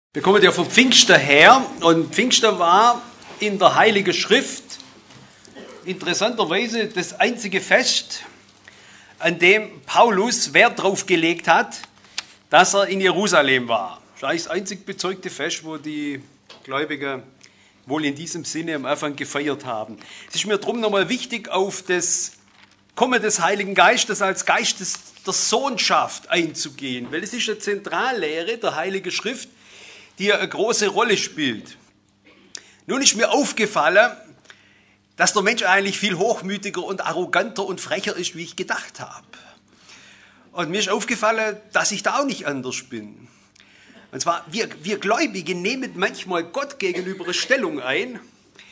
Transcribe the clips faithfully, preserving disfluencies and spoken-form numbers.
Wir kommen ja vom Pfingsten her und Pfingsten war in der Heiligen Schrift interessanterweise das einzige Fest, an dem Paulus Wert drauf gelegt hat, dass er in Jerusalem war. Das ist eigentlich das einzig bezeugte Fest, wo die Gläubigen wohl in diesem Sinne am Anfang gefeiert haben. Es ist mir darum nochmal wichtig, auf das Kommen des Heiligen Geistes als Geist des, der Sohnschaft einzugehen, weil es ist eine Zentrallehre der Heiligen Schrift, die eine große Rolle spielt. Nun ist mir aufgefallen, dass der Mensch eigentlich viel hochmütiger und arroganter und frecher ist, wie ich gedacht habe. Und mir ist aufgefallen, dass ich da auch nicht anders bin. Und zwar, wir, wir Gläubige nehmen manchmal Gott gegenüber eine Stellung ein,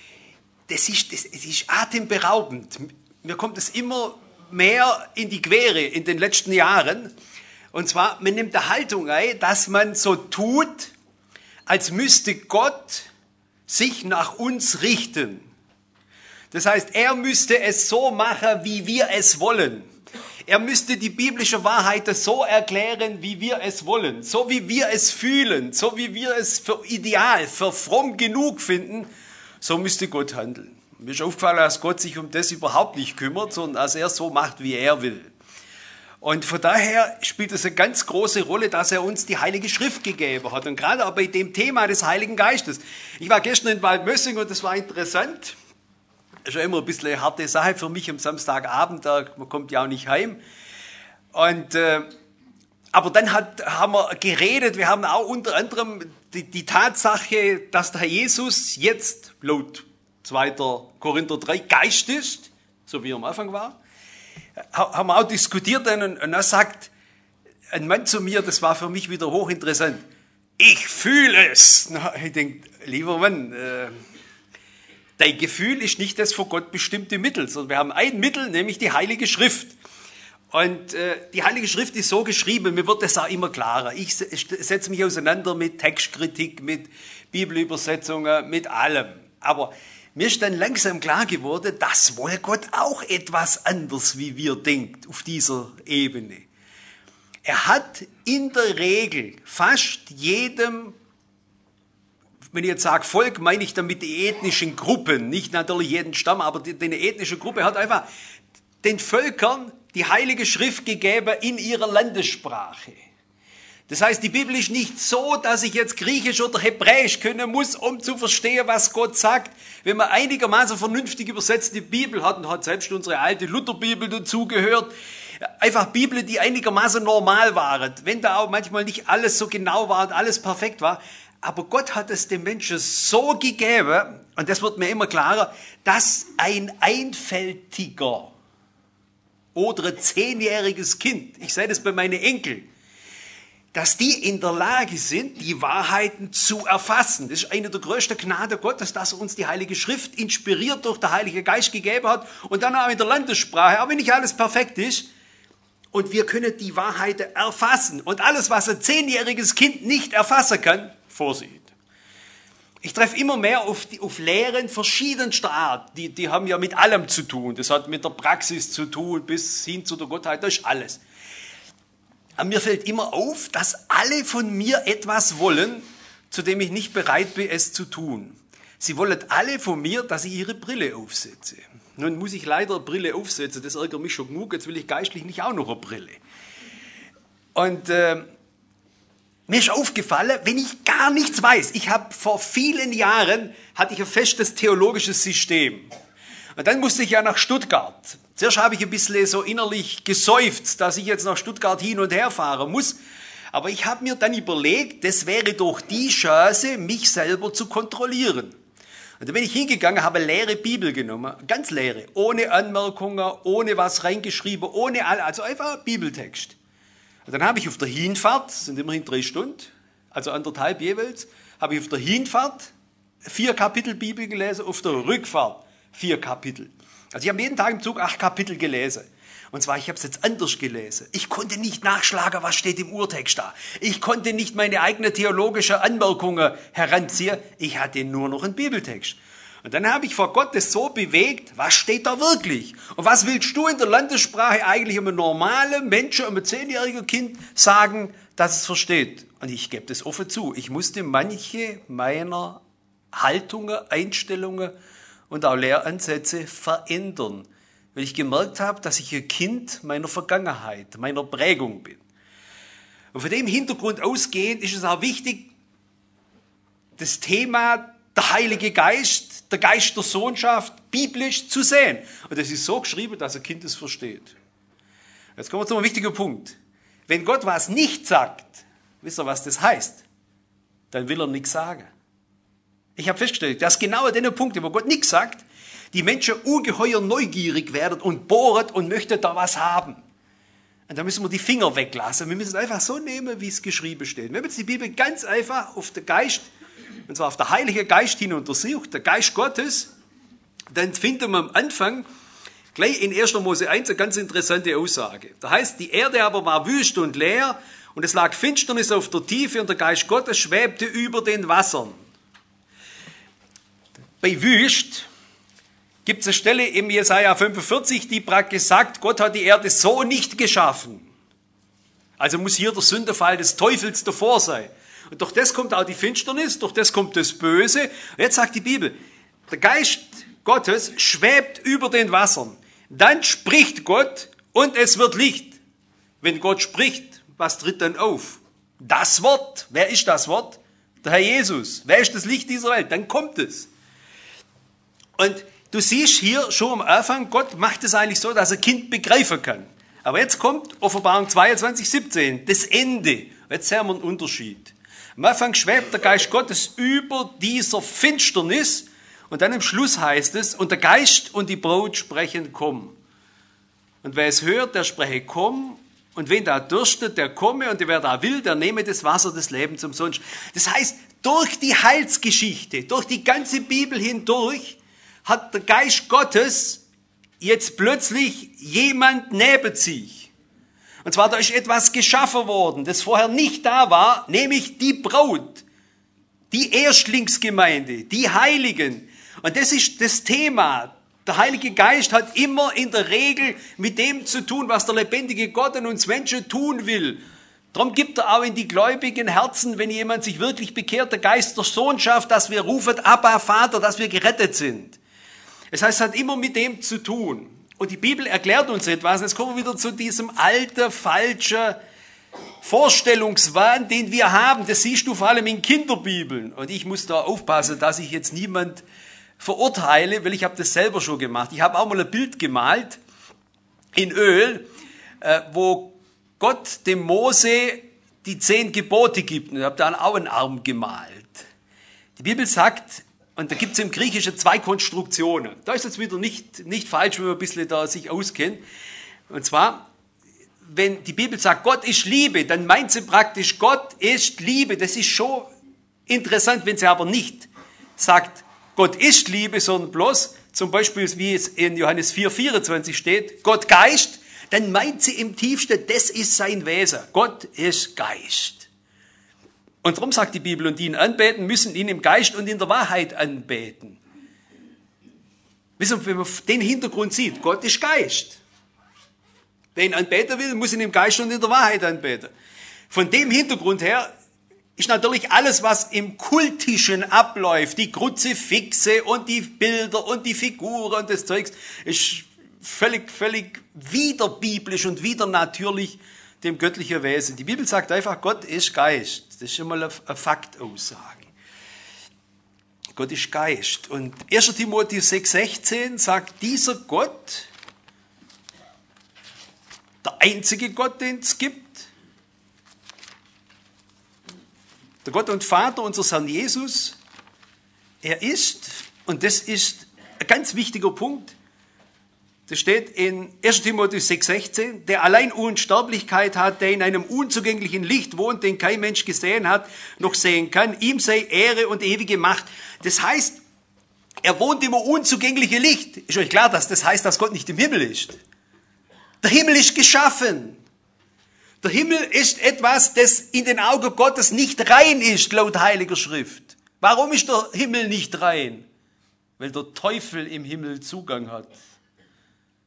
das ist, das, das ist atemberaubend. Mir kommt es immer mehr in die Quere in den letzten Jahren. Und zwar, man nimmt eine Haltung ein, dass man so tut, als müsste Gott sich nach uns richten. Das heißt, er müsste es so machen, wie wir es wollen. Er müsste die biblische Wahrheit so erklären, wie wir es wollen. So wie wir es fühlen, so wie wir es für ideal, für fromm genug finden, so müsste Gott handeln. Mir ist aufgefallen, dass Gott sich um das überhaupt nicht kümmert, sondern dass er so macht, wie er will. Und von daher spielt es eine ganz große Rolle, dass er uns die Heilige Schrift gegeben hat. Und gerade auch bei dem Thema des Heiligen Geistes. Ich war gestern in Waldmössing und das war interessant. Das ist ja immer ein bisschen eine harte Sache für mich am Samstagabend, da, man kommt ja auch nicht heim. Und, äh, aber dann hat, haben wir geredet, wir haben auch unter anderem die, die Tatsache, dass der Herr Jesus jetzt laut zweiter Korinther drei Geist ist, so wie er am Anfang war. Haben wir auch diskutiert und, und dann sagt ein Mann zu mir, das war für mich wieder hochinteressant, ich fühle es. Na, ich denke, lieber Mann, äh, dein Gefühl ist nicht das von Gott bestimmte Mittel, sondern wir haben ein Mittel, nämlich die Heilige Schrift. Und äh, die Heilige Schrift ist so geschrieben, mir wird das auch immer klarer. Ich setze mich auseinander mit Textkritik, mit Bibelübersetzungen, mit allem. Aber mir ist dann langsam klar geworden, dass wohl Gott auch etwas anders, wie wir denkt, auf dieser Ebene. Er hat in der Regel fast jedem, wenn ich jetzt sage Volk, meine ich damit die ethnischen Gruppen, nicht natürlich jeden Stamm, aber die, die ethnische Gruppe hat einfach den Völkern die Heilige Schrift gegeben in ihrer Landessprache. Das heißt, die Bibel ist nicht so, dass ich jetzt Griechisch oder Hebräisch können muss, um zu verstehen, was Gott sagt. Wenn man einigermaßen vernünftig übersetzt die Bibel hat, und hat selbst unsere alte Lutherbibel dazugehört, einfach Bibel, die einigermaßen normal waren. Wenn da auch manchmal nicht alles so genau war und alles perfekt war. Aber Gott hat es dem Menschen so gegeben, und das wird mir immer klarer, dass ein einfältiger oder ein zehnjähriges Kind, ich sehe das bei meinen Enkeln, dass die in der Lage sind, die Wahrheiten zu erfassen. Das ist eine der größten Gnaden Gottes, dass er uns die Heilige Schrift inspiriert durch den Heiligen Geist gegeben hat und dann auch in der Landessprache, auch wenn nicht alles perfekt ist. Und wir können die Wahrheiten erfassen. Und alles, was ein zehnjähriges Kind nicht erfassen kann, Vorsicht. Ich treffe immer mehr auf, die, auf Lehren verschiedenster Art. Die, die haben ja mit allem zu tun. Das hat mit der Praxis zu tun, bis hin zu der Gottheit, das ist alles. Aber mir fällt immer auf, dass alle von mir etwas wollen, zu dem ich nicht bereit bin, es zu tun. Sie wollen alle von mir, dass ich ihre Brille aufsetze. Nun muss ich leider eine Brille aufsetzen, das ärgert mich schon genug, jetzt will ich geistlich nicht auch noch eine Brille. Und äh, mir ist aufgefallen, wenn ich gar nichts weiß, ich habe vor vielen Jahren, hatte ich ein festes theologisches System. Und dann musste ich ja nach Stuttgart. Zuerst habe ich ein bisschen so innerlich geseufzt, dass ich jetzt nach Stuttgart hin und her fahren muss. Aber ich habe mir dann überlegt, das wäre doch die Chance, mich selber zu kontrollieren. Und dann bin ich hingegangen, habe eine leere Bibel genommen, ganz leere, ohne Anmerkungen, ohne was reingeschrieben, ohne all, also einfach Bibeltext. Und dann habe ich auf der Hinfahrt, das sind immerhin drei Stunden, also anderthalb jeweils, habe ich auf der Hinfahrt vier Kapitel Bibel gelesen, auf der Rückfahrt vier Kapitel. Also ich habe jeden Tag im Zug acht Kapitel gelesen. Und zwar, ich habe es jetzt anders gelesen. Ich konnte nicht nachschlagen, was steht im Urtext da. Ich konnte nicht meine eigene theologische Anmerkungen heranziehen. Ich hatte nur noch einen Bibeltext. Und dann habe ich vor Gott das so bewegt, was steht da wirklich? Und was willst du in der Landessprache eigentlich einem normalen Menschen, einem zehnjährigen Kind sagen, dass es versteht. Und ich gebe das offen zu. Ich musste manche meiner Haltungen, Einstellungen und auch Lehransätze verändern, weil ich gemerkt habe, dass ich ein Kind meiner Vergangenheit, meiner Prägung bin. Und von dem Hintergrund ausgehend ist es auch wichtig, das Thema der Heilige Geist, der Geist der Sohnschaft, biblisch zu sehen. Und das ist so geschrieben, dass ein Kind es versteht. Jetzt kommen wir zu einem wichtigen Punkt. Wenn Gott was nicht sagt, wisst ihr, was das heißt? Dann will er nichts sagen. Ich habe festgestellt, dass genau an den Punkten, wo Gott nichts sagt, die Menschen ungeheuer neugierig werden und bohren und möchten da was haben. Und da müssen wir die Finger weglassen. Wir müssen es einfach so nehmen, wie es geschrieben steht. Wenn man jetzt die Bibel ganz einfach auf den Geist, und zwar auf den Heiligen Geist hin untersucht, der Geist Gottes, dann finden wir am Anfang gleich in erster Mose eins eine ganz interessante Aussage. Da heißt, die Erde aber war wüst und leer und es lag Finsternis auf der Tiefe und der Geist Gottes schwebte über den Wassern. Bei wüst gibt es eine Stelle im Jesaja fünfundvierzig, die praktisch sagt, Gott hat die Erde so nicht geschaffen. Also muss hier der Sündenfall des Teufels davor sein. Und durch das kommt auch die Finsternis, durch das kommt das Böse. Und jetzt sagt die Bibel, der Geist Gottes schwebt über den Wassern. Dann spricht Gott und es wird Licht. Wenn Gott spricht, was tritt dann auf? Das Wort. Wer ist das Wort? Der Herr Jesus. Wer ist das Licht dieser Welt? Dann kommt es. Und du siehst hier schon am Anfang, Gott macht es eigentlich so, dass ein Kind begreifen kann. Aber jetzt kommt Offenbarung zweiundzwanzig, siebzehn, das Ende. Jetzt sehen wir einen Unterschied. Am Anfang schwebt der Geist Gottes über dieser Finsternis und dann im Schluss heißt es, und der Geist und die Braut sprechen, komm. Und wer es hört, der spreche, komm. Und wen da dürstet, der komme. Und wer da will, der nehme das Wasser des Lebens umsonst. Das heißt, durch die Heilsgeschichte, durch die ganze Bibel hindurch, hat der Geist Gottes jetzt plötzlich jemand neben sich. Und zwar, da ist etwas geschaffen worden, das vorher nicht da war, nämlich die Braut, die Erstlingsgemeinde, die Heiligen. Und das ist das Thema. Der Heilige Geist hat immer in der Regel mit dem zu tun, was der lebendige Gott in uns Menschen tun will. Darum gibt er auch in die gläubigen Herzen, wenn jemand sich wirklich bekehrt, der Geist der Sohnschaft, dass wir rufen, Abba, Vater, dass wir gerettet sind. Das heißt, es hat immer mit dem zu tun. Und die Bibel erklärt uns etwas. Jetzt kommen wir wieder zu diesem alten, falschen Vorstellungswahn, den wir haben. Das siehst du vor allem in Kinderbibeln. Und ich muss da aufpassen, dass ich jetzt niemand verurteile, weil ich habe das selber schon gemacht. Ich habe auch mal ein Bild gemalt in Öl, wo Gott dem Mose die zehn Gebote gibt. Und ich habe dann auch einen Arm gemalt. Die Bibel sagt, und da gibt es im Griechischen zwei Konstruktionen. Da ist es wieder nicht, nicht falsch, wenn man ein bisschen da sich auskennt. Und zwar, wenn die Bibel sagt, Gott ist Liebe, dann meint sie praktisch, Gott ist Liebe. Das ist schon interessant, wenn sie aber nicht sagt, Gott ist Liebe, sondern bloß, zum Beispiel, wie es in Johannes vier, vierundzwanzig steht, Gott Geist, dann meint sie im tiefsten, das ist sein Wesen. Gott ist Geist. Und darum sagt die Bibel, und die ihn anbeten, müssen ihn im Geist und in der Wahrheit anbeten. Wisst ihr, wenn man den Hintergrund sieht, Gott ist Geist. Wer ihn anbeten will, muss ihn im Geist und in der Wahrheit anbeten. Von dem Hintergrund her ist natürlich alles, was im Kultischen abläuft, die Kruzifixe und die Bilder und die Figuren und das Zeugs, ist völlig, völlig widerbiblisch und widernatürlich dem göttlichen Wesen. Die Bibel sagt einfach, Gott ist Geist. Das ist schon mal eine Faktaussage. Gott ist Geist. Und erster Timotheus sechs, sechzehn sagt, dieser Gott, der einzige Gott, den es gibt, der Gott und Vater unseres Herrn Jesus, er ist, und das ist ein ganz wichtiger Punkt, das steht in erster Timotheus sechs, sechzehn, der allein Unsterblichkeit hat, der in einem unzugänglichen Licht wohnt, den kein Mensch gesehen hat, noch sehen kann. Ihm sei Ehre und ewige Macht. Das heißt, er wohnt im unzugänglichen Licht. Ist euch klar, dass das heißt, dass Gott nicht im Himmel ist? Der Himmel ist geschaffen. Der Himmel ist etwas, das in den Augen Gottes nicht rein ist, laut Heiliger Schrift. Warum ist der Himmel nicht rein? Weil der Teufel im Himmel Zugang hat.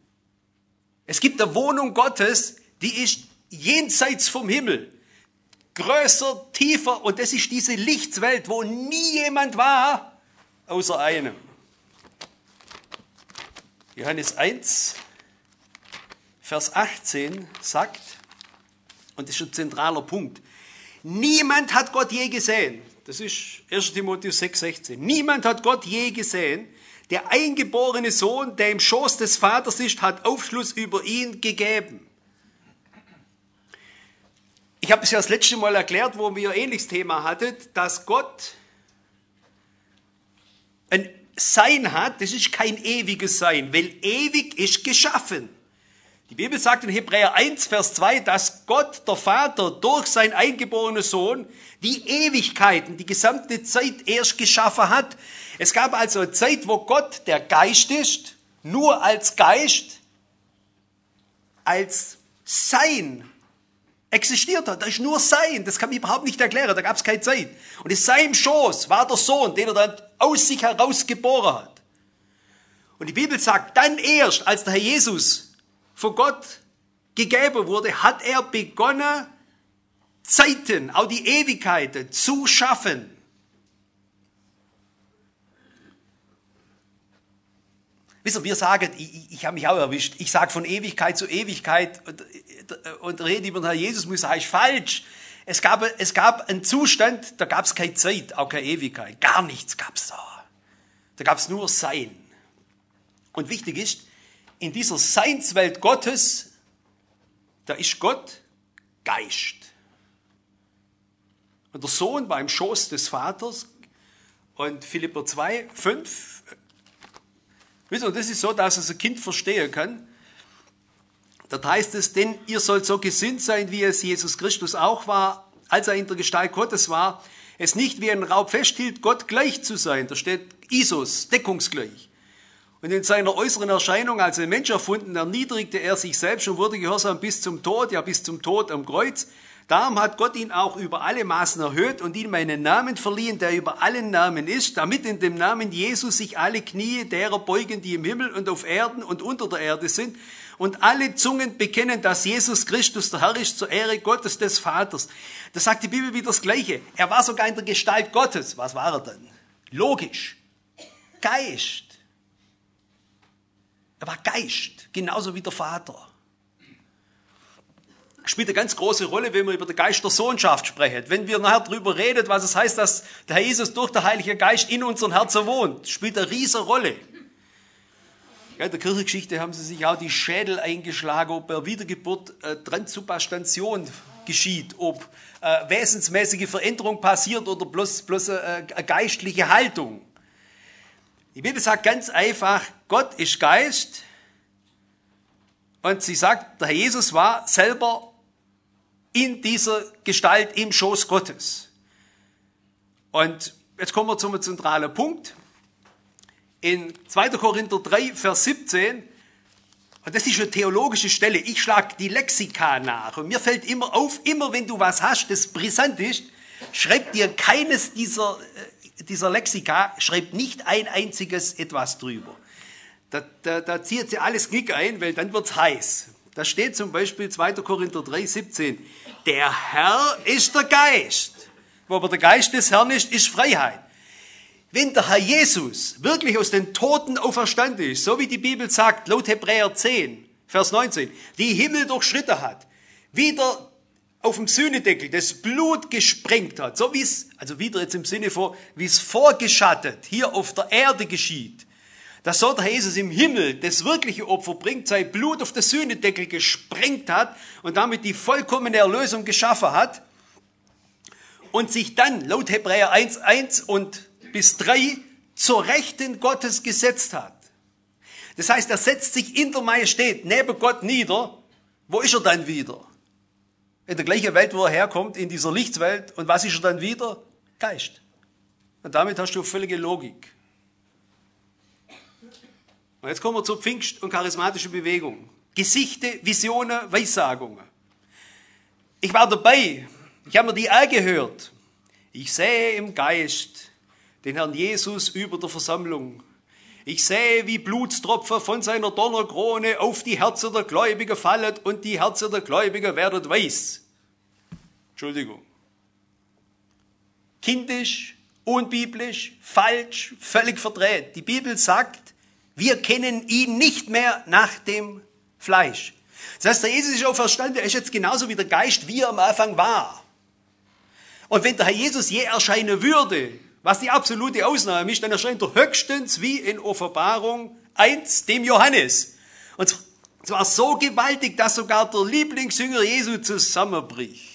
Es gibt eine Wohnung Gottes, die ist jenseits vom Himmel. größer, tiefer. Und das ist diese Lichtswelt, wo nie jemand war, außer einem. Johannes eins, Vers achtzehn sagt, und das ist ein zentraler Punkt, niemand hat Gott je gesehen. Das ist erster Timotheus sechs, sechzehn. Niemand hat Gott je gesehen. Der eingeborene Sohn, der im Schoß des Vaters ist, hat Aufschluss über ihn gegeben. Ich habe es ja das letzte Mal erklärt, wo wir ein ähnliches Thema hatten, dass Gott ein Sein hat, das ist kein ewiges Sein, weil ewig ist geschaffen. Die Bibel sagt in Hebräer eins, Vers zwei, dass Gott, der Vater, durch seinen eingeborenen Sohn die Ewigkeiten, die gesamte Zeit erst geschaffen hat. Es gab also eine Zeit, wo Gott, der Geist ist, nur als Geist, als Sein existiert hat. Das ist nur Sein, das kann man überhaupt nicht erklären, da gab es keine Zeit. Und in seinem Schoß war der Sohn, den er dann aus sich heraus geboren hat. Und die Bibel sagt, dann erst, als der Herr Jesus von Gott gegeben wurde, hat er begonnen, Zeiten, auch die Ewigkeiten zu schaffen. Wisst ihr, wir sagen, ich, ich habe mich auch erwischt, ich sage von Ewigkeit zu Ewigkeit und, und rede über den Herrn Jesus, muss ich sagen, ist falsch. Es gab, es gab einen Zustand, da gab es keine Zeit, auch keine Ewigkeit, gar nichts gab es da. Da gab es nur Sein. Und wichtig ist, in dieser Seinswelt Gottes, da ist Gott Geist. Und der Sohn war im Schoß des Vaters. Und Philipper zwei, fünf, wisst ihr, das ist so, dass es ein Kind verstehen kann. Da heißt es, denn ihr sollt so gesinnt sein, wie es Jesus Christus auch war, als er in der Gestalt Gottes war, es nicht wie ein Raub festhielt, Gott gleich zu sein. Da steht Isos, deckungsgleich. Und in seiner äußeren Erscheinung als ein Mensch erfunden, erniedrigte er sich selbst und wurde gehorsam bis zum Tod, ja bis zum Tod am Kreuz. Darum hat Gott ihn auch über alle Maßen erhöht und ihm einen Namen verliehen, der über allen Namen ist, damit in dem Namen Jesus sich alle Knie derer beugen, die im Himmel und auf Erden und unter der Erde sind, und alle Zungen bekennen, dass Jesus Christus der Herr ist, zur Ehre Gottes des Vaters. Da sagt die Bibel wieder das Gleiche. Er war sogar in der Gestalt Gottes. Was war er dann? Logisch. Geist. Er war Geist, genauso wie der Vater. Spielt eine ganz große Rolle, wenn wir über den Geist der Sohnschaft sprechen. Wenn wir nachher darüber reden, was es heißt, dass der Herr Jesus durch den Heiligen Geist in unseren Herzen wohnt, spielt eine riesige Rolle. Ja, in der Kirchengeschichte haben sie sich auch die Schädel eingeschlagen, ob bei Wiedergeburt äh, Transsubstantion geschieht, ob äh, wesensmäßige Veränderung passiert oder bloß, bloß äh, eine geistliche Haltung. Die Bibel sagt ganz einfach, Gott ist Geist, und sie sagt, der Herr Jesus war selber in dieser Gestalt im Schoß Gottes. Und jetzt kommen wir zum zentralen Punkt. In zweiter Korinther drei, Vers siebzehn, und das ist eine theologische Stelle, ich schlage die Lexika nach, und mir fällt immer auf, immer wenn du was hast, das brisant ist, schreib dir keines dieser dieser Lexika, schreibt nicht ein einziges etwas drüber. Da, da, da zieht sie alles Knick ein, weil dann wird's heiß. Da steht zum Beispiel zweiter Korinther drei, siebzehn. Der Herr ist der Geist. Wo aber der Geist des Herrn ist, ist Freiheit. Wenn der Herr Jesus wirklich aus den Toten auferstanden ist, so wie die Bibel sagt, laut Hebräer zehn, Vers neunzehn, die Himmel durchschritten hat, wieder auf dem Sühnedeckel das Blut gesprengt hat, so wie es, also wieder jetzt im Sinne von, wie es vorgeschattet hier auf der Erde geschieht, dass so der Jesus im Himmel das wirkliche Opfer bringt, sein Blut auf den Sühnedeckel gesprengt hat und damit die vollkommene Erlösung geschaffen hat und sich dann laut Hebräer eins, eins und bis drei zur Rechten Gottes gesetzt hat. Das heißt, er setzt sich in der Majestät neben Gott nieder. Wo ist er dann wieder? In der gleichen Welt, wo er herkommt, in dieser Lichtwelt. Und was ist er dann wieder? Geist. Und damit hast du völlige Logik. Und jetzt kommen wir zur Pfingst- und charismatischen Bewegung. Gesichte, Visionen, Weissagungen. Ich war dabei. Ich habe mir die angehört. Ich sehe im Geist den Herrn Jesus über der Versammlung. Ich sehe, wie Blutstropfen von seiner Donnerkrone auf die Herzen der Gläubigen fallen und die Herzen der Gläubigen werden weiß. Entschuldigung, kindisch, unbiblisch, falsch, völlig verdreht. Die Bibel sagt, wir kennen ihn nicht mehr nach dem Fleisch. Das heißt, der Jesus ist auferstanden, er ist jetzt genauso wie der Geist, wie er am Anfang war. Und wenn der Herr Jesus je erscheinen würde, was die absolute Ausnahme ist, dann erscheint er höchstens wie in Offenbarung eins dem Johannes. Und zwar so gewaltig, dass sogar der Lieblingsjünger Jesu zusammenbricht.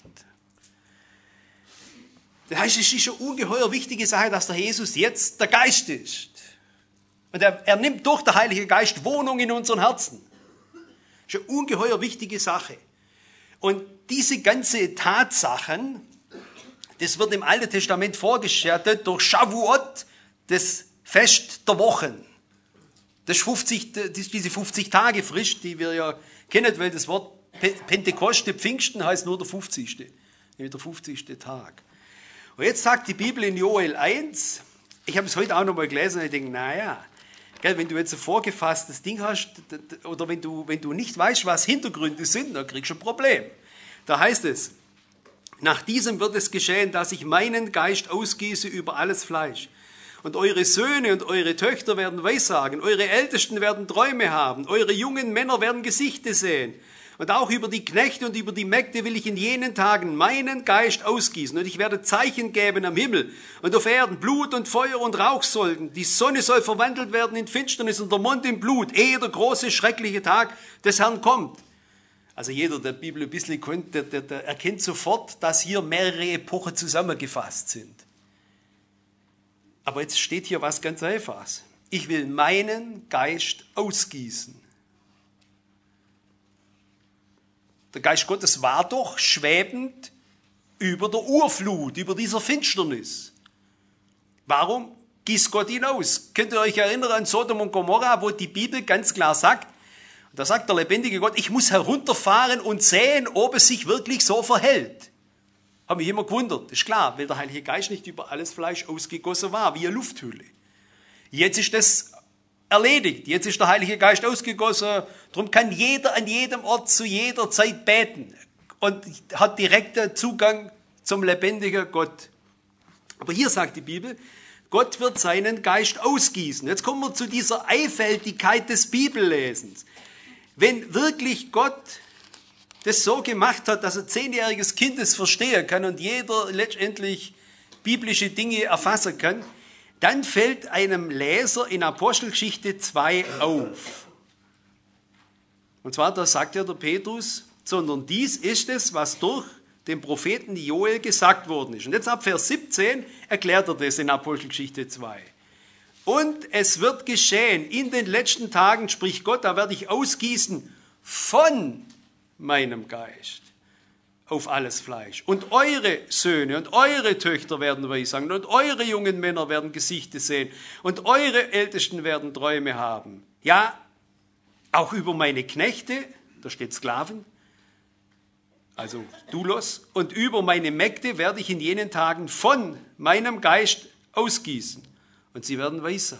Das heißt, es ist eine ungeheuer wichtige Sache, dass der Jesus jetzt der Geist ist. Und er, er nimmt durch den Heiligen Geist Wohnung in unseren Herzen. Das ist eine ungeheuer wichtige Sache. Und diese ganze Tatsachen, das wird im Alten Testament vorgestellt durch Shavuot, das Fest der Wochen. Das ist, fünfzig, das ist diese fünfzig-Tage-Frist, die wir ja kennen, weil das Wort Pentekoste, Pfingsten, heißt nur der fünfzigste. Nämlich der fünfzigste Tag. Und jetzt sagt die Bibel in Joel eins, ich habe es heute auch noch mal gelesen und ich denke, naja, wenn du jetzt ein vorgefasstes Ding hast oder wenn du, wenn du nicht weißt, was Hintergründe sind, dann kriegst du ein Problem. Da heißt es, nach diesem wird es geschehen, dass ich meinen Geist ausgieße über alles Fleisch. Und eure Söhne und eure Töchter werden Weissagen, eure Ältesten werden Träume haben, eure jungen Männer werden Gesichter sehen. Und auch über die Knechte und über die Mägde will ich in jenen Tagen meinen Geist ausgießen. Und ich werde Zeichen geben am Himmel und auf Erden, Blut und Feuer und Rauchsäulen. Die Sonne soll verwandelt werden in Finsternis und der Mond in Blut, ehe der große, schreckliche Tag des Herrn kommt. Also jeder, der die Bibel ein bisschen kennt, der, der, der erkennt sofort, dass hier mehrere Epochen zusammengefasst sind. Aber jetzt steht hier was ganz Einfaches. Ich will meinen Geist ausgießen. Der Geist Gottes war doch schwebend über der Urflut, über dieser Finsternis. Warum gießt Gott ihn aus? Könnt ihr euch erinnern an Sodom und Gomorra, wo die Bibel ganz klar sagt, da sagt der lebendige Gott, ich muss herunterfahren und sehen, ob es sich wirklich so verhält. Haben mich immer gewundert. Das ist klar, weil der Heilige Geist nicht über alles Fleisch ausgegossen war, wie eine Lufthülle. Jetzt ist das erledigt. Jetzt ist der Heilige Geist ausgegossen. Darum kann jeder an jedem Ort zu jeder Zeit beten und hat direkten Zugang zum lebendigen Gott. Aber hier sagt die Bibel, Gott wird seinen Geist ausgießen. Jetzt kommen wir zu dieser Einfältigkeit des Bibellesens. Wenn wirklich Gott das so gemacht hat, dass ein zehnjähriges Kind es verstehen kann und jeder letztendlich biblische Dinge erfassen kann, dann fällt einem Leser in Apostelgeschichte zwei auf. Und zwar, da sagt ja der Petrus, sondern dies ist es, was durch den Propheten Joel gesagt worden ist. Und jetzt ab Vers siebzehn erklärt er das in Apostelgeschichte zwei. Und es wird geschehen, in den letzten Tagen, spricht Gott, da werde ich ausgießen von meinem Geist auf alles Fleisch. Und eure Söhne und eure Töchter werden Weissagen und eure jungen Männer werden Gesichter sehen und eure Ältesten werden Träume haben. Ja, auch über meine Knechte, da steht Sklaven, also Doulos, und über meine Mägde werde ich in jenen Tagen von meinem Geist ausgießen und sie werden Weissagen.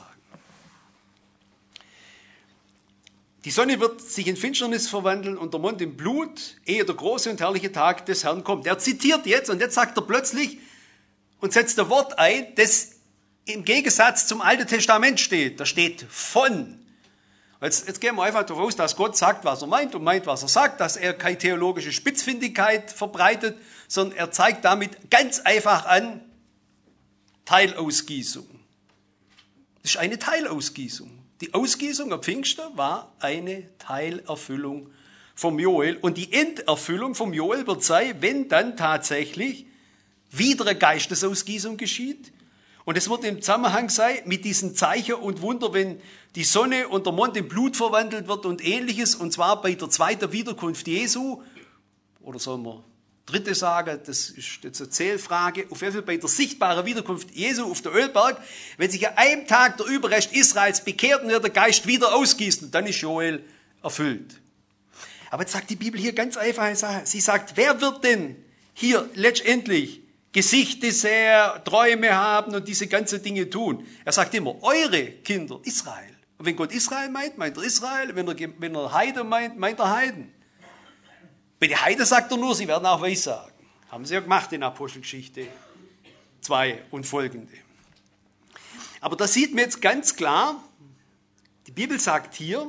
Die Sonne wird sich in Finsternis verwandeln und der Mond in Blut, ehe der große und herrliche Tag des Herrn kommt. Er zitiert jetzt und jetzt sagt er plötzlich und setzt ein Wort ein, das im Gegensatz zum Alten Testament steht. Da steht von. Jetzt, jetzt gehen wir einfach davon aus, dass Gott sagt, was er meint und meint, was er sagt, dass er keine theologische Spitzfindigkeit verbreitet, sondern er zeigt damit ganz einfach an, Teilausgießung. Das ist eine Teilausgießung. Die Ausgießung am Pfingsten war eine Teilerfüllung vom Joel. Und die Enderfüllung vom Joel wird sein, wenn dann tatsächlich wieder eine Geistesausgießung geschieht. Und es wird im Zusammenhang sein mit diesen Zeichen und Wunder, wenn die Sonne und der Mond in Blut verwandelt wird und ähnliches. Und zwar bei der zweiten Wiederkunft Jesu. Oder sollen wir dritte sagen, das ist jetzt eine Zählfrage, auf jeden Fall bei der sichtbaren Wiederkunft Jesu auf der Ölberg, wenn sich an einem Tag der Überrest Israels bekehrt und wird der Geist wieder ausgießt, und dann ist Joel erfüllt. Aber jetzt sagt die Bibel hier ganz einfache Sache. Sie sagt, wer wird denn hier letztendlich Gesichter sehen, Träume haben und diese ganzen Dinge tun? Er sagt immer, eure Kinder, Israel. Und wenn Gott Israel meint, meint er Israel. Wenn er, wenn er Heiden meint, meint er Heiden. Bei den Heiden sagt er nur, sie werden auch Weissagen. Haben sie ja gemacht in Apostelgeschichte zwei und folgende. Aber da sieht man jetzt ganz klar, die Bibel sagt hier,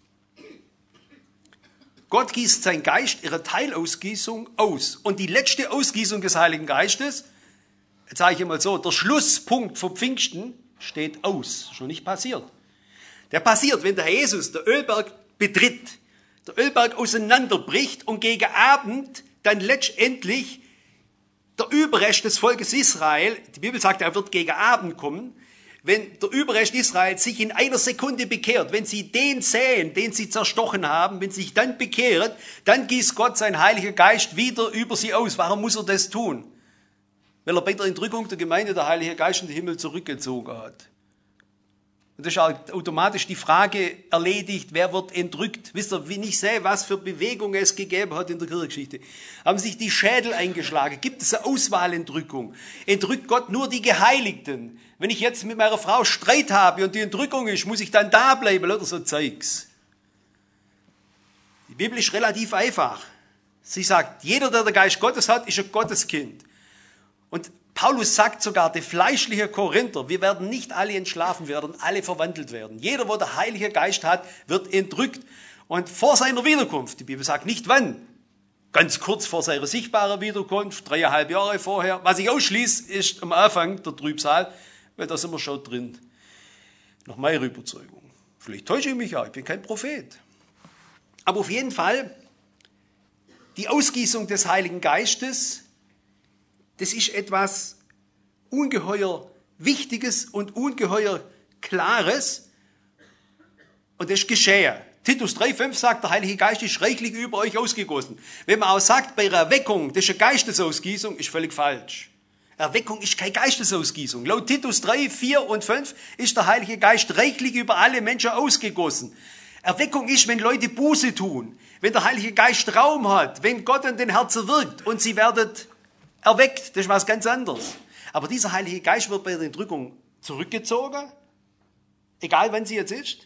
Gott gießt sein Geist, ihre Teilausgießung aus. Und die letzte Ausgießung des Heiligen Geistes, jetzt sage ich einmal so, der Schlusspunkt vom Pfingsten steht aus, schon nicht passiert. Der passiert, wenn der Herr Jesus der Ölberg betritt, der Ölberg auseinanderbricht und gegen Abend dann letztendlich der Überrest des Volkes Israel, die Bibel sagt, er wird gegen Abend kommen, wenn der Überrest Israels sich in einer Sekunde bekehrt, wenn sie den säen, den sie zerstochen haben, wenn sie sich dann bekehrt, dann gießt Gott sein Heiliger Geist wieder über sie aus. Warum muss er das tun? Weil er bei der Entrückung der Gemeinde der Heilige Geist in den Himmel zurückgezogen hat. Und das ist automatisch die Frage erledigt, wer wird entrückt. Wisst ihr, wenn ich sehe, was für Bewegungen es gegeben hat in der Kirchengeschichte, haben sich die Schädel eingeschlagen. Gibt es eine Auswahlentrückung? Entrückt Gott nur die Geheiligten? Wenn ich jetzt mit meiner Frau Streit habe und die Entrückung ist, muss ich dann da bleiben oder so Zeugs? Die Bibel ist relativ einfach. Sie sagt, jeder, der den Geist Gottes hat, ist ein Gotteskind. Und Paulus sagt sogar, die fleischliche Korinther, wir werden nicht alle entschlafen, wir werden alle verwandelt werden. Jeder, wo der Heilige Geist hat, wird entrückt. Und vor seiner Wiederkunft, die Bibel sagt nicht wann, ganz kurz vor seiner sichtbaren Wiederkunft, dreieinhalb Jahre vorher. Was ich ausschließe, ist am Anfang der Trübsal, weil da sind wir schon drin. Nach meiner Überzeugung. Vielleicht täusche ich mich auch, ich bin kein Prophet. Aber auf jeden Fall, die Ausgießung des Heiligen Geistes, das ist etwas ungeheuer Wichtiges und ungeheuer Klares. Und das ist geschehen. Titus drei fünf sagt, der Heilige Geist ist reichlich über euch ausgegossen. Wenn man auch sagt, bei der Erweckung, das ist eine Geistesausgießung, ist völlig falsch. Erweckung ist keine Geistesausgießung. Laut Titus drei, vier und fünf ist der Heilige Geist reichlich über alle Menschen ausgegossen. Erweckung ist, wenn Leute Buße tun, wenn der Heilige Geist Raum hat, wenn Gott in den Herzen wirkt und sie werden erweckt, das ist was ganz anderes. Aber dieser Heilige Geist wird bei der Entrückung zurückgezogen, egal wann sie jetzt ist.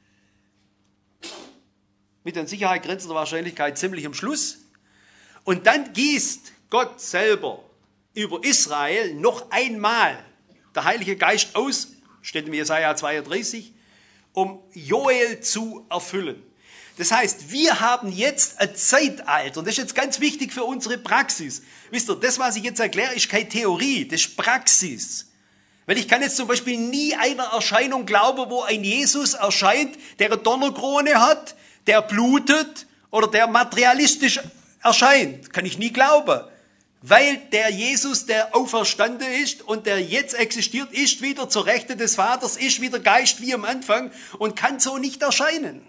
Mit einer Sicherheit grenzender Wahrscheinlichkeit ziemlich am Schluss. Und dann gießt Gott selber über Israel noch einmal der Heilige Geist aus, steht in Jesaja zweiunddreißig, um Joel zu erfüllen. Das heißt, wir haben jetzt ein Zeitalter, und das ist jetzt ganz wichtig für unsere Praxis. Wisst ihr, das, was ich jetzt erkläre, ist keine Theorie, das ist Praxis. Weil ich kann jetzt zum Beispiel nie einer Erscheinung glauben, wo ein Jesus erscheint, der eine Donnerkrone hat, der blutet oder der materialistisch erscheint. Kann ich nie glauben. Weil der Jesus, der auferstanden ist und der jetzt existiert, ist wieder zur Rechte des Vaters, ist wieder Geist wie am Anfang und kann so nicht erscheinen.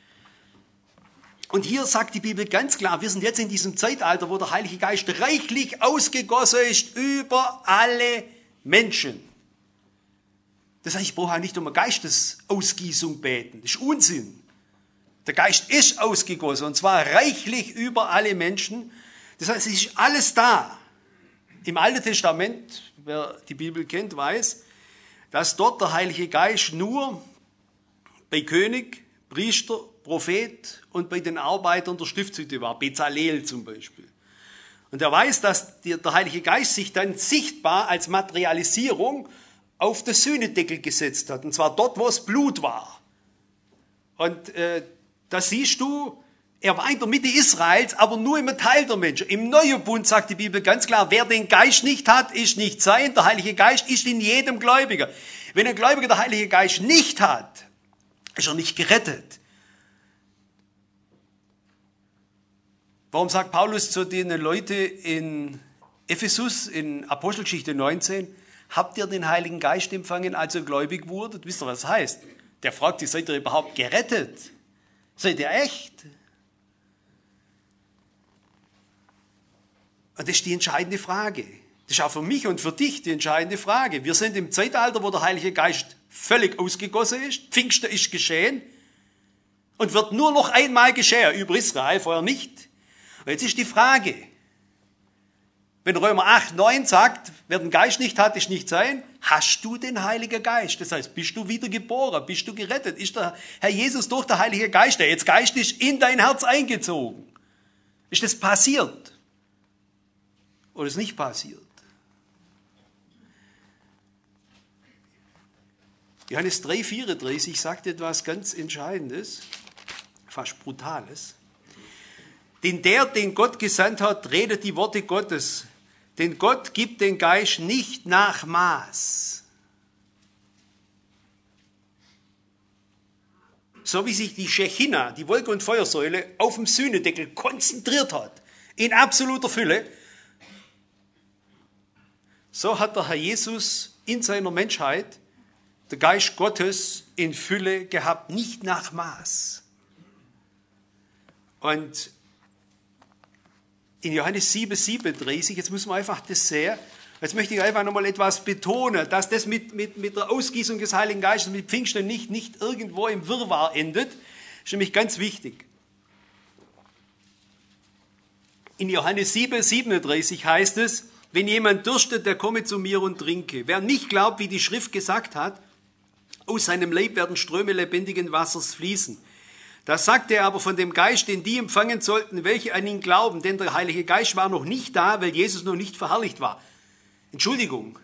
Und hier sagt die Bibel ganz klar, wir sind jetzt in diesem Zeitalter, wo der Heilige Geist reichlich ausgegossen ist über alle Menschen. Das heißt, ich brauche halt nicht um eine Geistesausgießung beten. Das ist Unsinn. Der Geist ist ausgegossen und zwar reichlich über alle Menschen. Das heißt, es ist alles da. Im Alten Testament, wer die Bibel kennt, weiß, dass dort der Heilige Geist nur bei König, Priester, Prophet und bei den Arbeitern der Stiftshütte war, Bezalel zum Beispiel. Und er weiß, dass der Heilige Geist sich dann sichtbar als Materialisierung auf den Sühnedeckel gesetzt hat, und zwar dort, wo es Blut war. Und äh, da siehst du, er war in der Mitte Israels, aber nur im Teil der Menschen. Im Neuen Bund sagt die Bibel ganz klar, wer den Geist nicht hat, ist nicht sein. Der Heilige Geist ist in jedem Gläubiger. Wenn ein Gläubiger der Heilige Geist nicht hat, ist er nicht gerettet. Warum sagt Paulus zu den Leuten in Ephesus, in Apostelgeschichte neunzehn, habt ihr den Heiligen Geist empfangen, als ihr gläubig wurdet? Wisst ihr, was das heißt? Der fragt sich, seid ihr überhaupt gerettet? Seid ihr echt? Und das ist die entscheidende Frage. Das ist auch für mich und für dich die entscheidende Frage. Wir sind im Zeitalter, wo der Heilige Geist völlig ausgegossen ist. Pfingsten ist geschehen und wird nur noch einmal geschehen, über Israel, vorher nicht. Und jetzt ist die Frage, wenn Römer acht, neun sagt, wer den Geist nicht hat, ist nicht sein, hast du den Heiligen Geist? Das heißt, bist du wiedergeboren, bist du gerettet? Ist der Herr Jesus durch den Heiligen Geist, der jetzt geistig in dein Herz eingezogen? Ist das passiert? Oder ist nicht passiert? Johannes drei, vierunddreißig sagt etwas ganz Entscheidendes, fast Brutales. Denn der, den Gott gesandt hat, redet die Worte Gottes. Denn Gott gibt den Geist nicht nach Maß. So wie sich die Shechina, die Wolke- und Feuersäule, auf dem Sühnedeckel konzentriert hat, in absoluter Fülle, so hat der Herr Jesus in seiner Menschheit der Geist Gottes in Fülle gehabt, nicht nach Maß. Und in Johannes sieben, siebenunddreißig, jetzt müssen wir einfach das sehen, jetzt möchte ich einfach nochmal etwas betonen, dass das mit, mit, mit der Ausgießung des Heiligen Geistes, mit Pfingsten nicht, nicht irgendwo im Wirrwarr endet, ist nämlich ganz wichtig. In Johannes sieben, siebenunddreißig heißt es, wenn jemand dürstet, der komme zu mir und trinke. Wer nicht glaubt, wie die Schrift gesagt hat, aus seinem Leib werden Ströme lebendigen Wassers fließen. Das sagt er aber von dem Geist, den die empfangen sollten, welche an ihn glauben. Denn der Heilige Geist war noch nicht da, weil Jesus noch nicht verherrlicht war. Entschuldigung.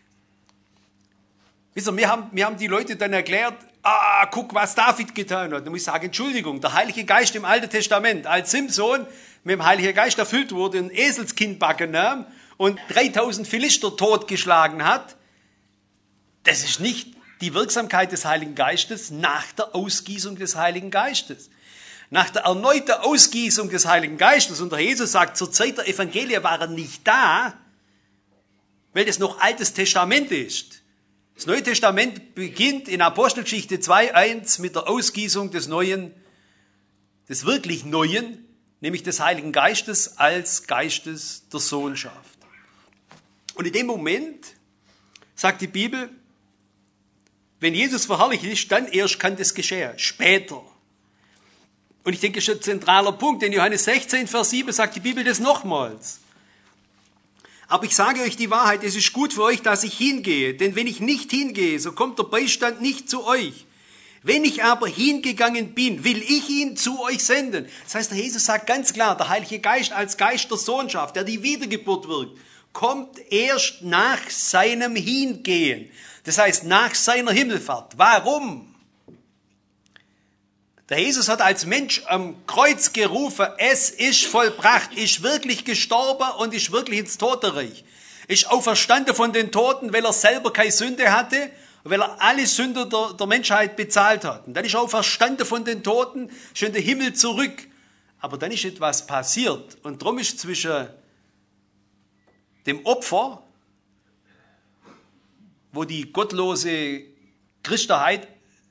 Wisst ihr, wir haben, wir haben die Leute dann erklärt, ah, guck, was David getan hat. Da muss ich sagen, Entschuldigung, der Heilige Geist im Alten Testament, als Simson mit dem Heiligen Geist erfüllt wurde, ein Eselskindbacken nahm und dreitausend Philister totgeschlagen hat, das ist nicht die Wirksamkeit des Heiligen Geistes nach der Ausgießung des Heiligen Geistes. Nach der erneuten Ausgießung des Heiligen Geistes, und der Jesus sagt, zur Zeit der Evangelien war er nicht da, weil das noch Altes Testament ist. Das Neue Testament beginnt in Apostelgeschichte zwei, eins mit der Ausgießung des Neuen, des wirklich Neuen, nämlich des Heiligen Geistes als Geistes der Sohnschaft. Und in dem Moment sagt die Bibel, wenn Jesus verherrlicht ist, dann erst kann das geschehen, später. Und ich denke, das ist ein zentraler Punkt, denn Johannes sechzehn, Vers sieben sagt die Bibel das nochmals. Aber ich sage euch die Wahrheit, es ist gut für euch, dass ich hingehe, denn wenn ich nicht hingehe, so kommt der Beistand nicht zu euch. Wenn ich aber hingegangen bin, will ich ihn zu euch senden. Das heißt, der Jesus sagt ganz klar, der Heilige Geist als Geist der Sohnschaft, der die Wiedergeburt wirkt, kommt erst nach seinem Hingehen. Das heißt, nach seiner Himmelfahrt. Warum? Der Jesus hat als Mensch am Kreuz gerufen, es ist vollbracht, ist wirklich gestorben und ist wirklich ins Totenreich. Ist auferstanden von den Toten, weil er selber keine Sünde hatte und weil er alle Sünder der, der Menschheit bezahlt hat. Und dann ist er auferstanden von den Toten, ist in den Himmel zurück. Aber dann ist etwas passiert und darum ist zwischen dem Opfer, wo die gottlose Christenheit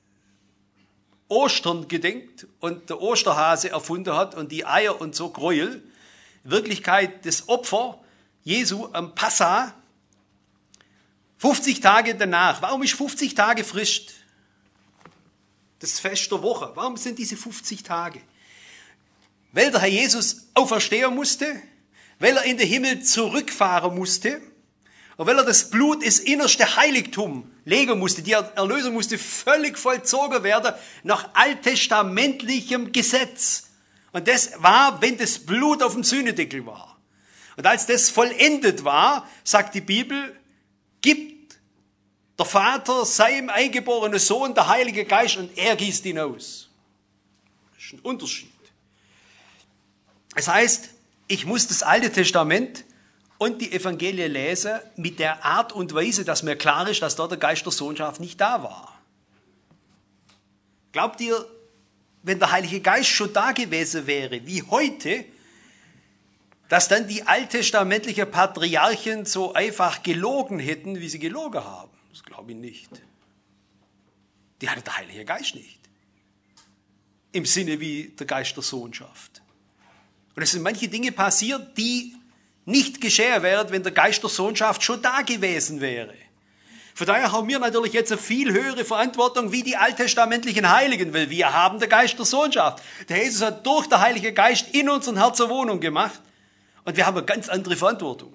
Ostern gedenkt und der Osterhase erfunden hat und die Eier und so Gräuel, in Wirklichkeit das Opfer Jesu am Passa, fünfzig Tage danach. Warum ist fünfzig Tage Frist? Das Fest der Woche. Warum sind diese fünfzig Tage? Weil der Herr Jesus auferstehen musste, weil er in den Himmel zurückfahren musste, und weil er das Blut ins innerste Heiligtum legen musste, die Erlösung musste völlig vollzogen werden nach alttestamentlichem Gesetz. Und das war, wenn das Blut auf dem Sühnedeckel war. Und als das vollendet war, sagt die Bibel, gibt der Vater seinem eingeborenen Sohn der Heilige Geist und er gießt ihn aus. Das ist ein Unterschied. Das heißt, ich muss das Alte Testament und die Evangelien lese mit der Art und Weise, dass mir klar ist, dass dort der Geist der Sohnschaft nicht da war. Glaubt ihr, wenn der Heilige Geist schon da gewesen wäre, wie heute, dass dann die alttestamentlichen Patriarchen so einfach gelogen hätten, wie sie gelogen haben? Das glaube ich nicht. Die hatte der Heilige Geist nicht. Im Sinne wie der Geist der Sohnschaft. Und es sind manche Dinge passiert, die nicht geschehen wäre, wenn der Geist der Sohnschaft schon da gewesen wäre. Von daher haben wir natürlich jetzt eine viel höhere Verantwortung wie die alttestamentlichen Heiligen, weil wir haben den Geist der Sohnschaft. Der Jesus hat durch den Heiligen Geist in unseren Herzen Wohnung gemacht und wir haben eine ganz andere Verantwortung.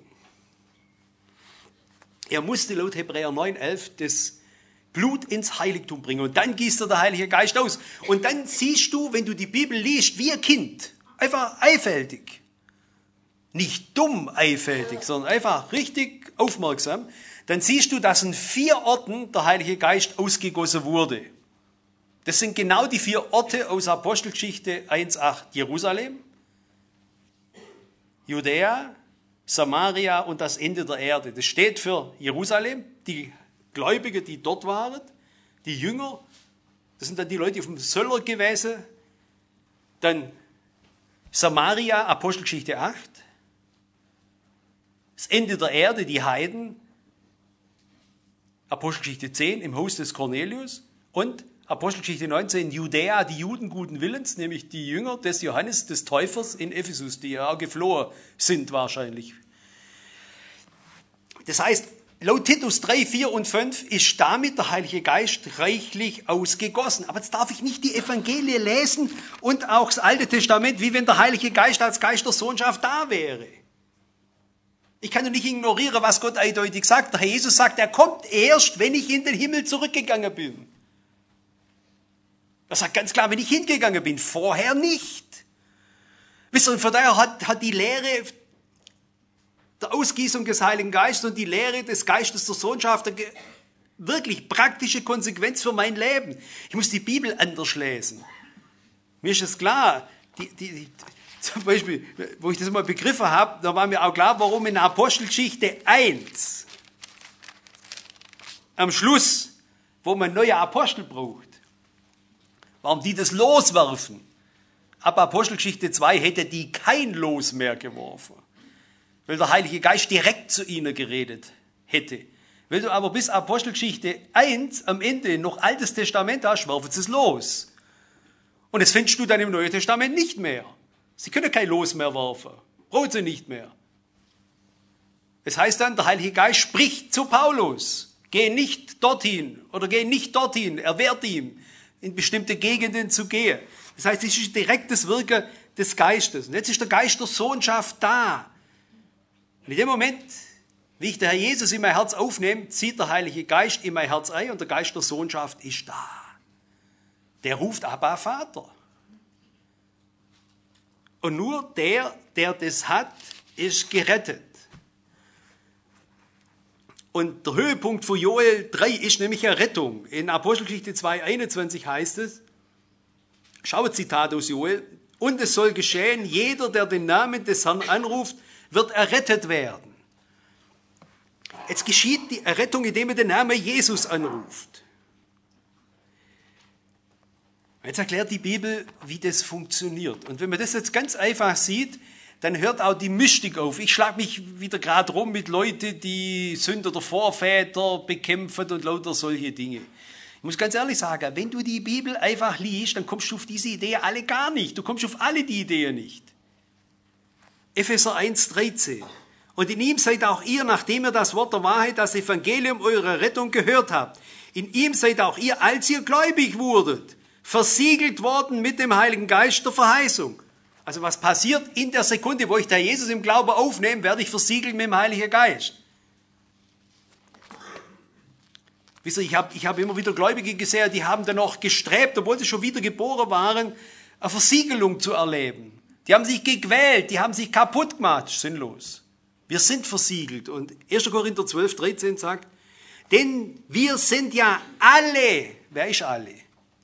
Er musste laut Hebräer neun, elf das Blut ins Heiligtum bringen und dann gießt er der Heilige Geist aus. Und dann siehst du, wenn du die Bibel liest, wie ein Kind, einfach einfältig. Nicht dumm einfältig, sondern einfach richtig aufmerksam, dann siehst du, dass in vier Orten der Heilige Geist ausgegossen wurde. Das sind genau die vier Orte aus Apostelgeschichte eins acht. Jerusalem, Judäa, Samaria und das Ende der Erde. Das steht für Jerusalem, die Gläubigen, die dort waren, die Jünger, das sind dann die Leute auf dem Söller gewesen. Dann Samaria, Apostelgeschichte acht. Das Ende der Erde, die Heiden, Apostelgeschichte zehn, im Haus des Cornelius. Und Apostelgeschichte neunzehn, Judäa, die Juden guten Willens, nämlich die Jünger des Johannes, des Täufers in Ephesus, die ja auch geflohen sind wahrscheinlich. Das heißt, laut Titus drei, vier und fünf ist damit der Heilige Geist reichlich ausgegossen. Aber jetzt darf ich nicht die Evangelien lesen und auch das Alte Testament, wie wenn der Heilige Geist als Geist der Sohnschaft da wäre. Ich kann doch nicht ignorieren, was Gott eindeutig sagt. Der Herr Jesus sagt, er kommt erst, wenn ich in den Himmel zurückgegangen bin. Er sagt ganz klar, wenn ich hingegangen bin, vorher nicht. Wisst ihr, und von daher hat, hat die Lehre der Ausgießung des Heiligen Geistes und die Lehre des Geistes der Sohnschaft eine wirklich praktische Konsequenz für mein Leben. Ich muss die Bibel anders lesen. Mir ist es klar, die, die, die, zum Beispiel, wo ich das mal begriffen habe, da war mir auch klar, warum in Apostelgeschichte eins am Schluss, wo man neue Apostel braucht, warum die das loswerfen. Ab Apostelgeschichte zwei hätte die kein Los mehr geworfen, weil der Heilige Geist direkt zu ihnen geredet hätte. Wenn du aber bis Apostelgeschichte eins am Ende noch Altes Testament hast, werfen sie es los. Und das findest du dann im Neuen Testament nicht mehr. Sie können kein Los mehr werfen. Brauchen sie nicht mehr. Es heißt dann, der Heilige Geist spricht zu Paulus. Geh nicht dorthin oder geh nicht dorthin. Er wehrt ihm, in bestimmte Gegenden zu gehen. Das heißt, es ist direktes Wirken des Geistes. Und jetzt ist der Geist der Sohnschaft da. Und in dem Moment, wie ich den Herr Jesus in mein Herz aufnehme, zieht der Heilige Geist in mein Herz ein und der Geist der Sohnschaft ist da. Der ruft Abba, Vater. Und nur der, der das hat, ist gerettet. Und der Höhepunkt von Joel drei ist nämlich Errettung. In Apostelgeschichte zwei, einundzwanzig heißt es, schau ein Zitat aus Joel, und es soll geschehen, jeder, der den Namen des Herrn anruft, wird errettet werden. Jetzt geschieht die Errettung, indem er den Namen Jesus anruft. Jetzt erklärt die Bibel, wie das funktioniert. Und wenn man das jetzt ganz einfach sieht, dann hört auch die Mystik auf. Ich schlage mich wieder gerade rum mit Leuten, die Sünder der Vorväter bekämpfen und lauter solche Dinge. Ich muss ganz ehrlich sagen, wenn du die Bibel einfach liest, dann kommst du auf diese Idee alle gar nicht. Du kommst auf alle die Ideen nicht. Epheser eins, dreizehn. Und in ihm seid auch ihr, nachdem ihr das Wort der Wahrheit, das Evangelium eurer Rettung gehört habt. In ihm seid auch ihr, als ihr gläubig wurdet, versiegelt worden mit dem Heiligen Geist der Verheißung. Also was passiert in der Sekunde, wo ich der Jesus im Glauben aufnehme, werde ich versiegelt mit dem Heiligen Geist. Wisst ihr, ich habe ich hab immer wieder Gläubige gesehen, die haben dann noch gestrebt, obwohl sie schon wieder geboren waren, eine Versiegelung zu erleben. Die haben sich gequält, die haben sich kaputt gemacht, sinnlos. Wir sind versiegelt. Und erster Korinther zwölf, dreizehn sagt, denn wir sind ja alle, wer ist alle?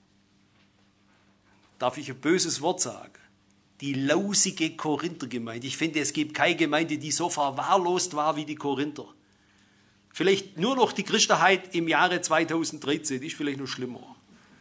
Darf ich ein böses Wort sagen? Die lausige Korinthergemeinde. Ich finde, es gibt keine Gemeinde, die so verwahrlost war wie die Korinther. Vielleicht nur noch die Christenheit im Jahre zweitausenddreizehn, die ist vielleicht noch schlimmer.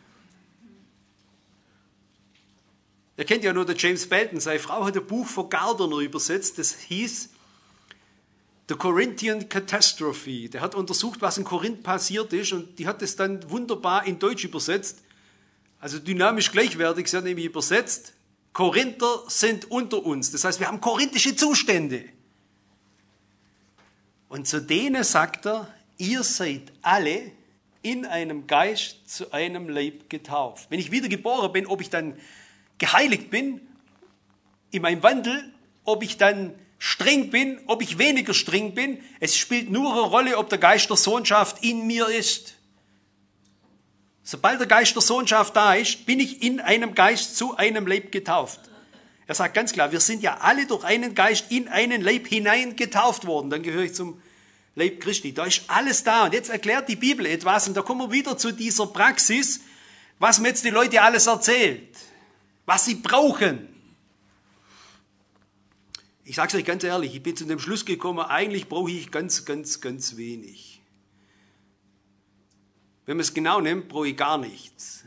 Ihr kennt ja nur den James Belton, seine Frau hat ein Buch von Gardner übersetzt, das hieß The Corinthian Catastrophe. Der hat untersucht, was in Korinth passiert ist und die hat es dann wunderbar in Deutsch übersetzt. Also dynamisch gleichwertig, sie hat nämlich übersetzt, Korinther sind unter uns. Das heißt, wir haben korinthische Zustände. Und zu denen sagt er, ihr seid alle in einem Geist zu einem Leib getauft. Wenn ich wiedergeboren bin, ob ich dann geheiligt bin in meinem Wandel, ob ich dann streng bin, ob ich weniger streng bin, es spielt nur eine Rolle, ob der Geist der Sohnschaft in mir ist. Sobald der Geist der Sohnschaft da ist, bin ich in einem Geist zu einem Leib getauft. Er sagt ganz klar, wir sind ja alle durch einen Geist in einen Leib hinein getauft worden. Dann gehöre ich zum Leib Christi. Da ist alles da. Und jetzt erklärt die Bibel etwas und da kommen wir wieder zu dieser Praxis, was mir jetzt die Leute alles erzählt, was sie brauchen. Ich sage es euch ganz ehrlich, ich bin zu dem Schluss gekommen, eigentlich brauche ich ganz, ganz, ganz wenig. Wenn man es genau nimmt, brauche ich gar nichts.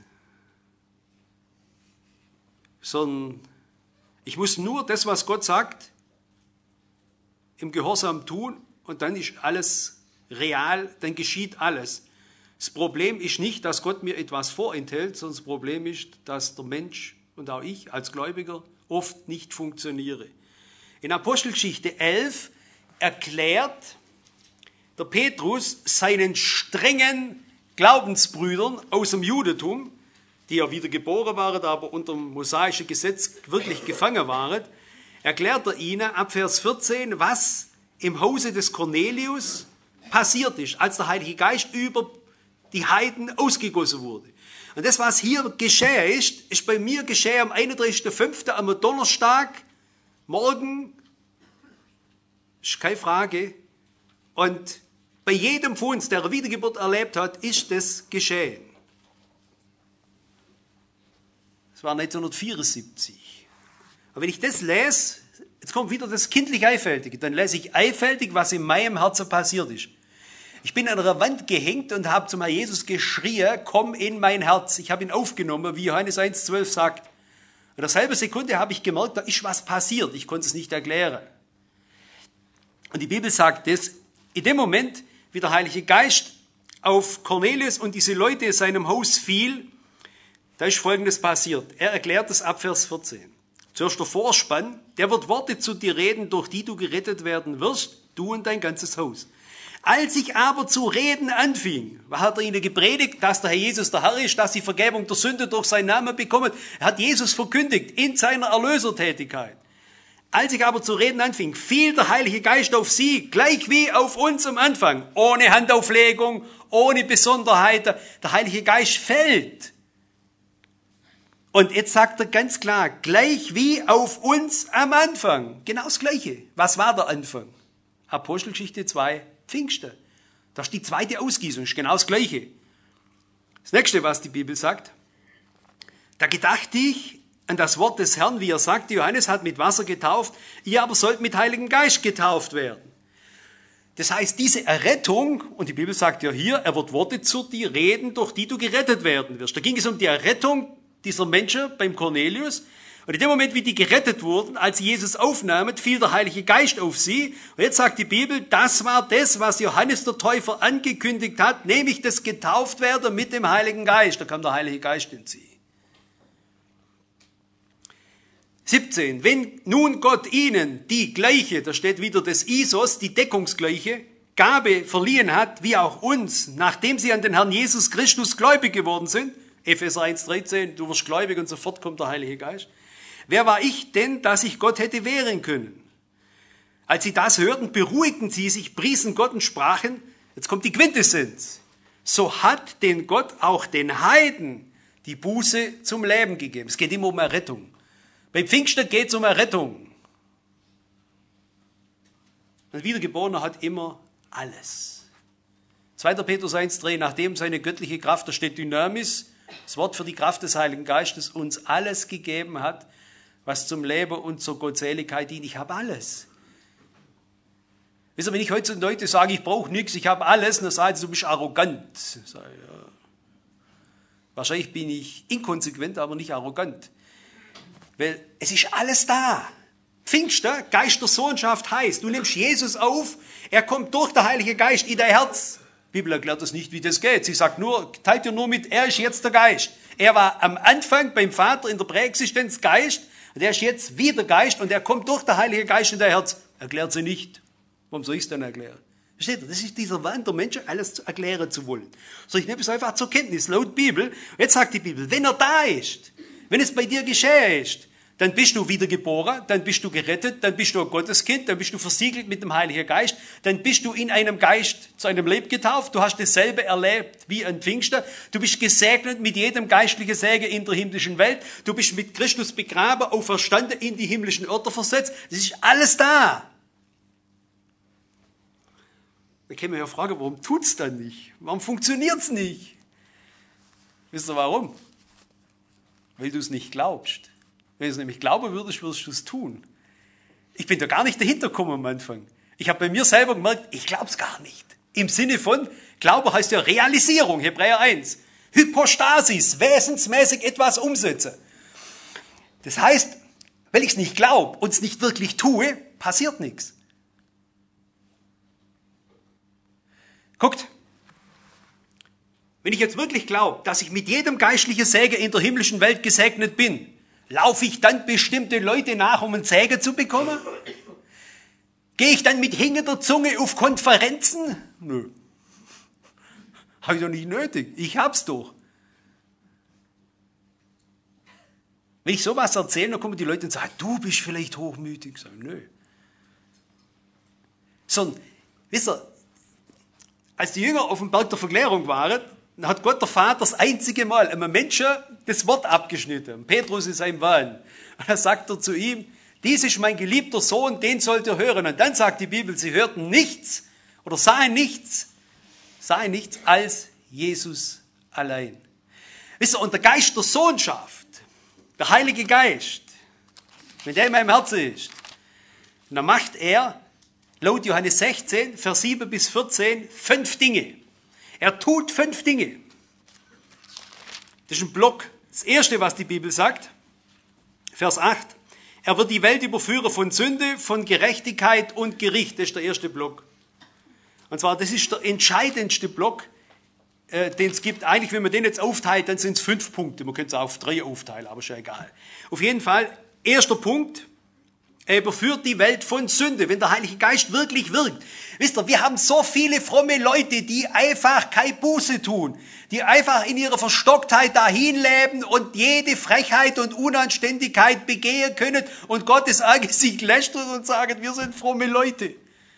Sondern ich muss nur das, was Gott sagt, im Gehorsam tun und dann ist alles real, dann geschieht alles. Das Problem ist nicht, dass Gott mir etwas vorenthält, sondern das Problem ist, dass der Mensch und auch ich als Gläubiger oft nicht funktioniere. In Apostelgeschichte elf erklärt der Petrus seinen strengen Glaubensbrüdern aus dem Judentum, die ja wieder geboren waren, aber unter dem mosaischen Gesetz wirklich gefangen waren, erklärt er ihnen ab Vers vierzehn, was im Hause des Cornelius passiert ist, als der Heilige Geist über die Heiden ausgegossen wurde. Und das, was hier geschehen ist, ist bei mir geschehen am einunddreißigsten fünften am Donnerstag, morgen, ist keine Frage. Und bei jedem von uns, der eine Wiedergeburt erlebt hat, ist das geschehen. Das war neunzehnhundertvierundsiebzig. Und wenn ich das lese, jetzt kommt wieder das kindlich Einfältige, dann lese ich einfältig, was in meinem Herzen passiert ist. Ich bin an einer Wand gehängt und habe zum Herrn Jesus geschrien, komm in mein Herz. Ich habe ihn aufgenommen, wie Johannes eins zwölf sagt. Und in derselben Sekunde habe ich gemerkt, da ist was passiert. Ich konnte es nicht erklären. Und die Bibel sagt das, in dem Moment, wie der Heilige Geist auf Cornelius und diese Leute in seinem Haus fiel, da ist Folgendes passiert. Er erklärt es ab Vers vierzehn. Zuerst der Vorspann, der wird Worte zu dir reden, durch die du gerettet werden wirst, du und dein ganzes Haus. Als ich aber zu reden anfing, hat er ihnen gepredigt, dass der Herr Jesus der Herr ist, dass sie Vergebung der Sünde durch seinen Namen bekommen. Er hat Jesus verkündigt in seiner Erlösertätigkeit. Als ich aber zu reden anfing, fiel der Heilige Geist auf sie, gleich wie auf uns am Anfang, ohne Handauflegung, ohne Besonderheiten. Der Heilige Geist fällt. Und jetzt sagt er ganz klar, gleich wie auf uns am Anfang. Genau das Gleiche. Was war der Anfang? Apostelgeschichte zwei, Pfingsten. Das ist die zweite Ausgießung, ist genau das Gleiche. Das nächste, was die Bibel sagt, da gedachte ich an das Wort des Herrn, wie er sagte, Johannes hat mit Wasser getauft, ihr aber sollt mit Heiligen Geist getauft werden. Das heißt, diese Errettung, und die Bibel sagt ja hier, er wird Worte zu dir reden, durch die du gerettet werden wirst. Da ging es um die Errettung dieser Menschen beim Cornelius. Und in dem Moment, wie die gerettet wurden, als sie Jesus aufnahmen, fiel der Heilige Geist auf sie. Und jetzt sagt die Bibel, das war das, was Johannes der Täufer angekündigt hat, nämlich das Getauftwerden mit dem Heiligen Geist. Da kam der Heilige Geist in sie. siebzehn. Wenn nun Gott ihnen die gleiche, da steht wieder das Isos, die deckungsgleiche, Gabe verliehen hat, wie auch uns, nachdem sie an den Herrn Jesus Christus gläubig geworden sind, Epheser eins dreizehn, du wirst gläubig und sofort kommt der Heilige Geist. Wer war ich denn, dass ich Gott hätte wehren können? Als sie das hörten, beruhigten sie sich, priesen Gott und sprachen, jetzt kommt die Quintessenz, so hat denn Gott auch den Heiden die Buße zum Leben gegeben. Es geht immer um Errettung. Beim Pfingsten geht es um Errettung. Ein Wiedergeborener hat immer alles. zweiter Petrus eins drei, nachdem seine göttliche Kraft, da steht Dynamis, das Wort für die Kraft des Heiligen Geistes, uns alles gegeben hat, was zum Leben und zur Gottseligkeit dient. Ich habe alles. Wisst ihr, wenn ich heute Leute sage, ich brauche nichts, ich habe alles, dann sagen sie, du bist arrogant. Ich sage, ja. Wahrscheinlich bin ich inkonsequent, aber nicht arrogant. Weil es ist alles da. Pfingsten, Geist der Sohnschaft heißt, du nimmst Jesus auf, er kommt durch den Heiligen Geist in dein Herz. Die Bibel erklärt das nicht, wie das geht. Sie sagt nur, teilt dir nur mit, er ist jetzt der Geist. Er war am Anfang beim Vater in der Präexistenz Geist und er ist jetzt wieder Geist und er kommt durch den Heiligen Geist in dein Herz. Erklärt sie nicht. Warum soll ich es dann erklären? Versteht ihr? Das ist dieser Wahn der Menschen, alles erklären zu wollen. So, ich nehme es einfach zur Kenntnis, laut Bibel. Jetzt sagt die Bibel, wenn er da ist, wenn es bei dir geschehen ist, dann bist du wiedergeboren, dann bist du gerettet, dann bist du ein Gotteskind, dann bist du versiegelt mit dem Heiligen Geist, dann bist du in einem Geist zu einem Leben getauft, du hast dasselbe erlebt wie ein Pfingster, du bist gesegnet mit jedem geistlichen Segen in der himmlischen Welt, du bist mit Christus begraben, auferstanden, in die himmlischen Orte versetzt, das ist alles da. Da kann man ja fragen, warum tut es dann nicht? Warum funktioniert es nicht? Wisst ihr warum? Weil du es nicht glaubst. Wenn du es nämlich glauben würdest, würdest du es tun. Ich bin da gar nicht dahinter gekommen am Anfang. Ich habe bei mir selber gemerkt, ich glaube es gar nicht. Im Sinne von, Glaube heißt ja Realisierung, Hebräer eins. Hypostasis, wesensmäßig etwas umsetzen. Das heißt, wenn ich es nicht glaube und es nicht wirklich tue, passiert nichts. Guckt, wenn ich jetzt wirklich glaube, dass ich mit jedem geistlichen Segen in der himmlischen Welt gesegnet bin, laufe ich dann bestimmte Leute nach, um einen Segen zu bekommen? Gehe ich dann mit hängender Zunge auf Konferenzen? Nö. Habe ich doch nicht nötig. Ich hab's doch. Wenn ich sowas erzähle, dann kommen die Leute und sagen, du bist vielleicht hochmütig. Ich sage, nö. Sondern, wisst ihr, als die Jünger auf dem Berg der Verklärung waren, hat Gott der Vater das einzige Mal einem Menschen das Wort abgeschnitten. Petrus ist ein Wahn. Und da sagt er zu ihm, dies ist mein geliebter Sohn, den sollt ihr hören. Und dann sagt die Bibel, sie hörten nichts oder sahen nichts, sahen nichts als Jesus allein. Wisst ihr, und der Geist der Sohnschaft, der Heilige Geist, wenn der in meinem Herzen ist, dann macht er, laut Johannes sechzehn, Vers sieben bis vierzehn, fünf Dinge. Er tut fünf Dinge. Das ist ein Block. Das erste, was die Bibel sagt, Vers acht, er wird die Welt überführen von Sünde, von Gerechtigkeit und Gericht. Das ist der erste Block. Und zwar, das ist der entscheidendste Block, äh, den es gibt. Eigentlich, wenn man den jetzt aufteilt, dann sind es fünf Punkte. Man könnte es auch auf drei aufteilen, aber ist ja egal. Auf jeden Fall, erster Punkt, er überführt die Welt von Sünde, wenn der Heilige Geist wirklich wirkt. Wisst ihr, wir haben so viele fromme Leute, die einfach keine Buße tun, die einfach in ihrer Verstocktheit dahin leben und jede Frechheit und Unanständigkeit begehen können und Gottes Angesicht lästern und sagen, wir sind fromme Leute.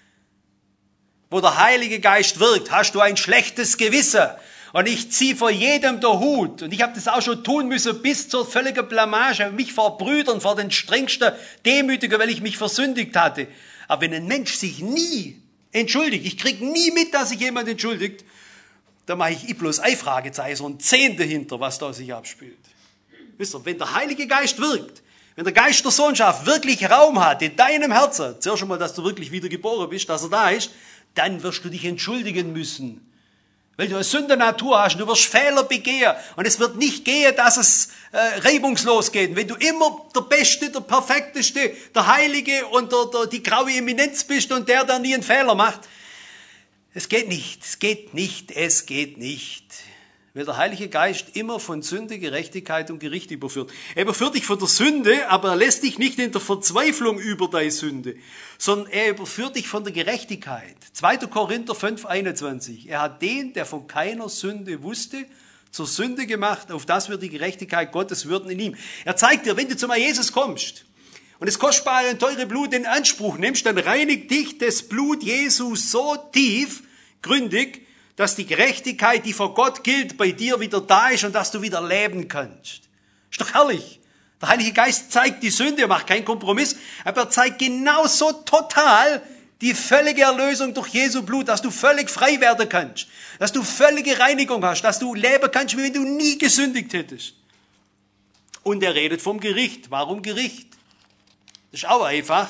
Wo der Heilige Geist wirkt, hast du ein schlechtes Gewissen. Und ich ziehe vor jedem der Hut. Und ich habe das auch schon tun müssen bis zur völligen Blamage. Mich vor Brüdern, vor den strengsten demütigen, weil ich mich versündigt hatte. Aber wenn ein Mensch sich nie entschuldigt, ich kriege nie mit, dass sich jemand entschuldigt, dann mache ich I plus I Fragezeichen, so ein Zehn dahinter, was da sich abspielt. Wisst ihr, wenn der Heilige Geist wirkt, wenn der Geist der Sohnschaft wirklich Raum hat in deinem Herzen, zuerst schon mal, dass du wirklich wiedergeboren bist, dass er da ist, dann wirst du dich entschuldigen müssen. Weil du eine Sündennatur hast und du wirst Fehler begehen. Und es wird nicht gehen, dass es äh, reibungslos geht. Wenn du immer der Beste, der Perfekteste, der Heilige und der, der, die graue Eminenz bist und der, der nie einen Fehler macht. Es geht nicht, es geht nicht, es geht nicht. Weil der Heilige Geist immer von Sünde, Gerechtigkeit und Gericht überführt. Er überführt dich von der Sünde, aber er lässt dich nicht in der Verzweiflung über deine Sünde, sondern er überführt dich von der Gerechtigkeit. zweiter Korinther fünf, einundzwanzig. Er hat den, der von keiner Sünde wusste, zur Sünde gemacht, auf das wir die Gerechtigkeit Gottes würden in ihm. Er zeigt dir, wenn du zu Jesus kommst und das kostbare und teure Blut in Anspruch nimmst, dann reinigt dich das Blut Jesus so tief, gründig, dass die Gerechtigkeit, die vor Gott gilt, bei dir wieder da ist und dass du wieder leben kannst. Ist doch herrlich. Der Heilige Geist zeigt die Sünde, er macht keinen Kompromiss, aber er zeigt genauso total die völlige Erlösung durch Jesu Blut, dass du völlig frei werden kannst, dass du völlige Reinigung hast, dass du leben kannst, wie wenn du nie gesündigt hättest. Und er redet vom Gericht. Warum Gericht? Das ist auch einfach.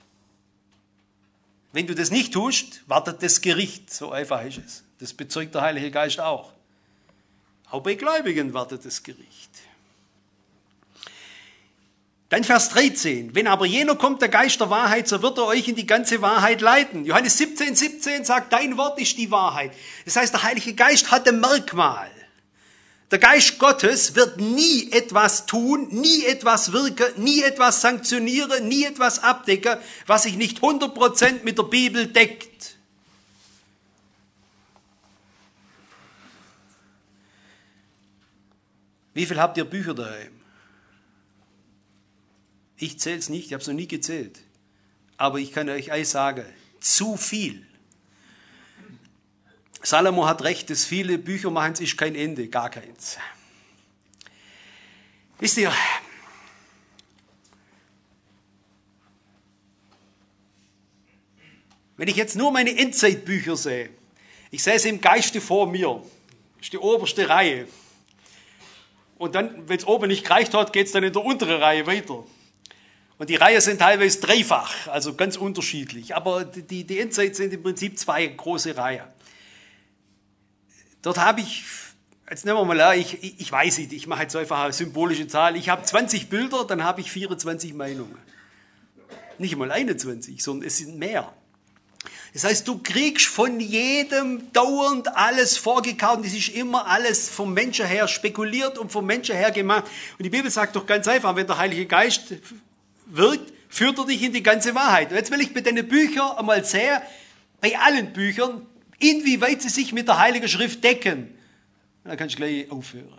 Wenn du das nicht tust, wartet das Gericht. So einfach ist es. Das bezeugt der Heilige Geist auch. Auch bei Gläubigen wartet das Gericht. Dann Vers dreizehn. Wenn aber jener kommt, der Geist der Wahrheit, so wird er euch in die ganze Wahrheit leiten. Johannes siebzehn, siebzehn sagt, dein Wort ist die Wahrheit. Das heißt, der Heilige Geist hat ein Merkmal. Der Geist Gottes wird nie etwas tun, nie etwas wirken, nie etwas sanktionieren, nie etwas abdecken, was sich nicht hundert Prozent mit der Bibel deckt. Wie viel habt ihr Bücher daheim? Ich zähle es nicht, ich habe es noch nie gezählt. Aber ich kann euch eins sagen, zu viel. Salomo hat recht, dass viele Bücher machen, es ist kein Ende, gar keins. Wisst ihr, Wenn ich jetzt nur meine Endzeitbücher sehe, ich sehe sie im Geiste vor mir, das ist die oberste Reihe. Und dann, wenn es oben nicht gereicht hat, geht es dann in der unteren Reihe weiter. Und die Reihen sind teilweise dreifach, also ganz unterschiedlich. Aber die, die Endzeit sind im Prinzip zwei große Reihen. Dort habe ich, jetzt nehmen wir mal an, ich, ich, ich weiß nicht, ich mache jetzt einfach eine symbolische Zahl. Ich habe zwanzig Bilder, dann habe ich vierundzwanzig Meinungen. Nicht einmal einundzwanzig, sondern es sind mehr. Das heißt, du kriegst von jedem dauernd alles vorgekaut. Das ist immer alles vom Menschen her spekuliert und vom Menschen her gemacht. Und die Bibel sagt doch ganz einfach, wenn der Heilige Geist wirkt, führt er dich in die ganze Wahrheit. Und jetzt will ich bei deinen Büchern einmal sehen, bei allen Büchern, inwieweit sie sich mit der Heiligen Schrift decken. Und dann kannst du gleich aufhören.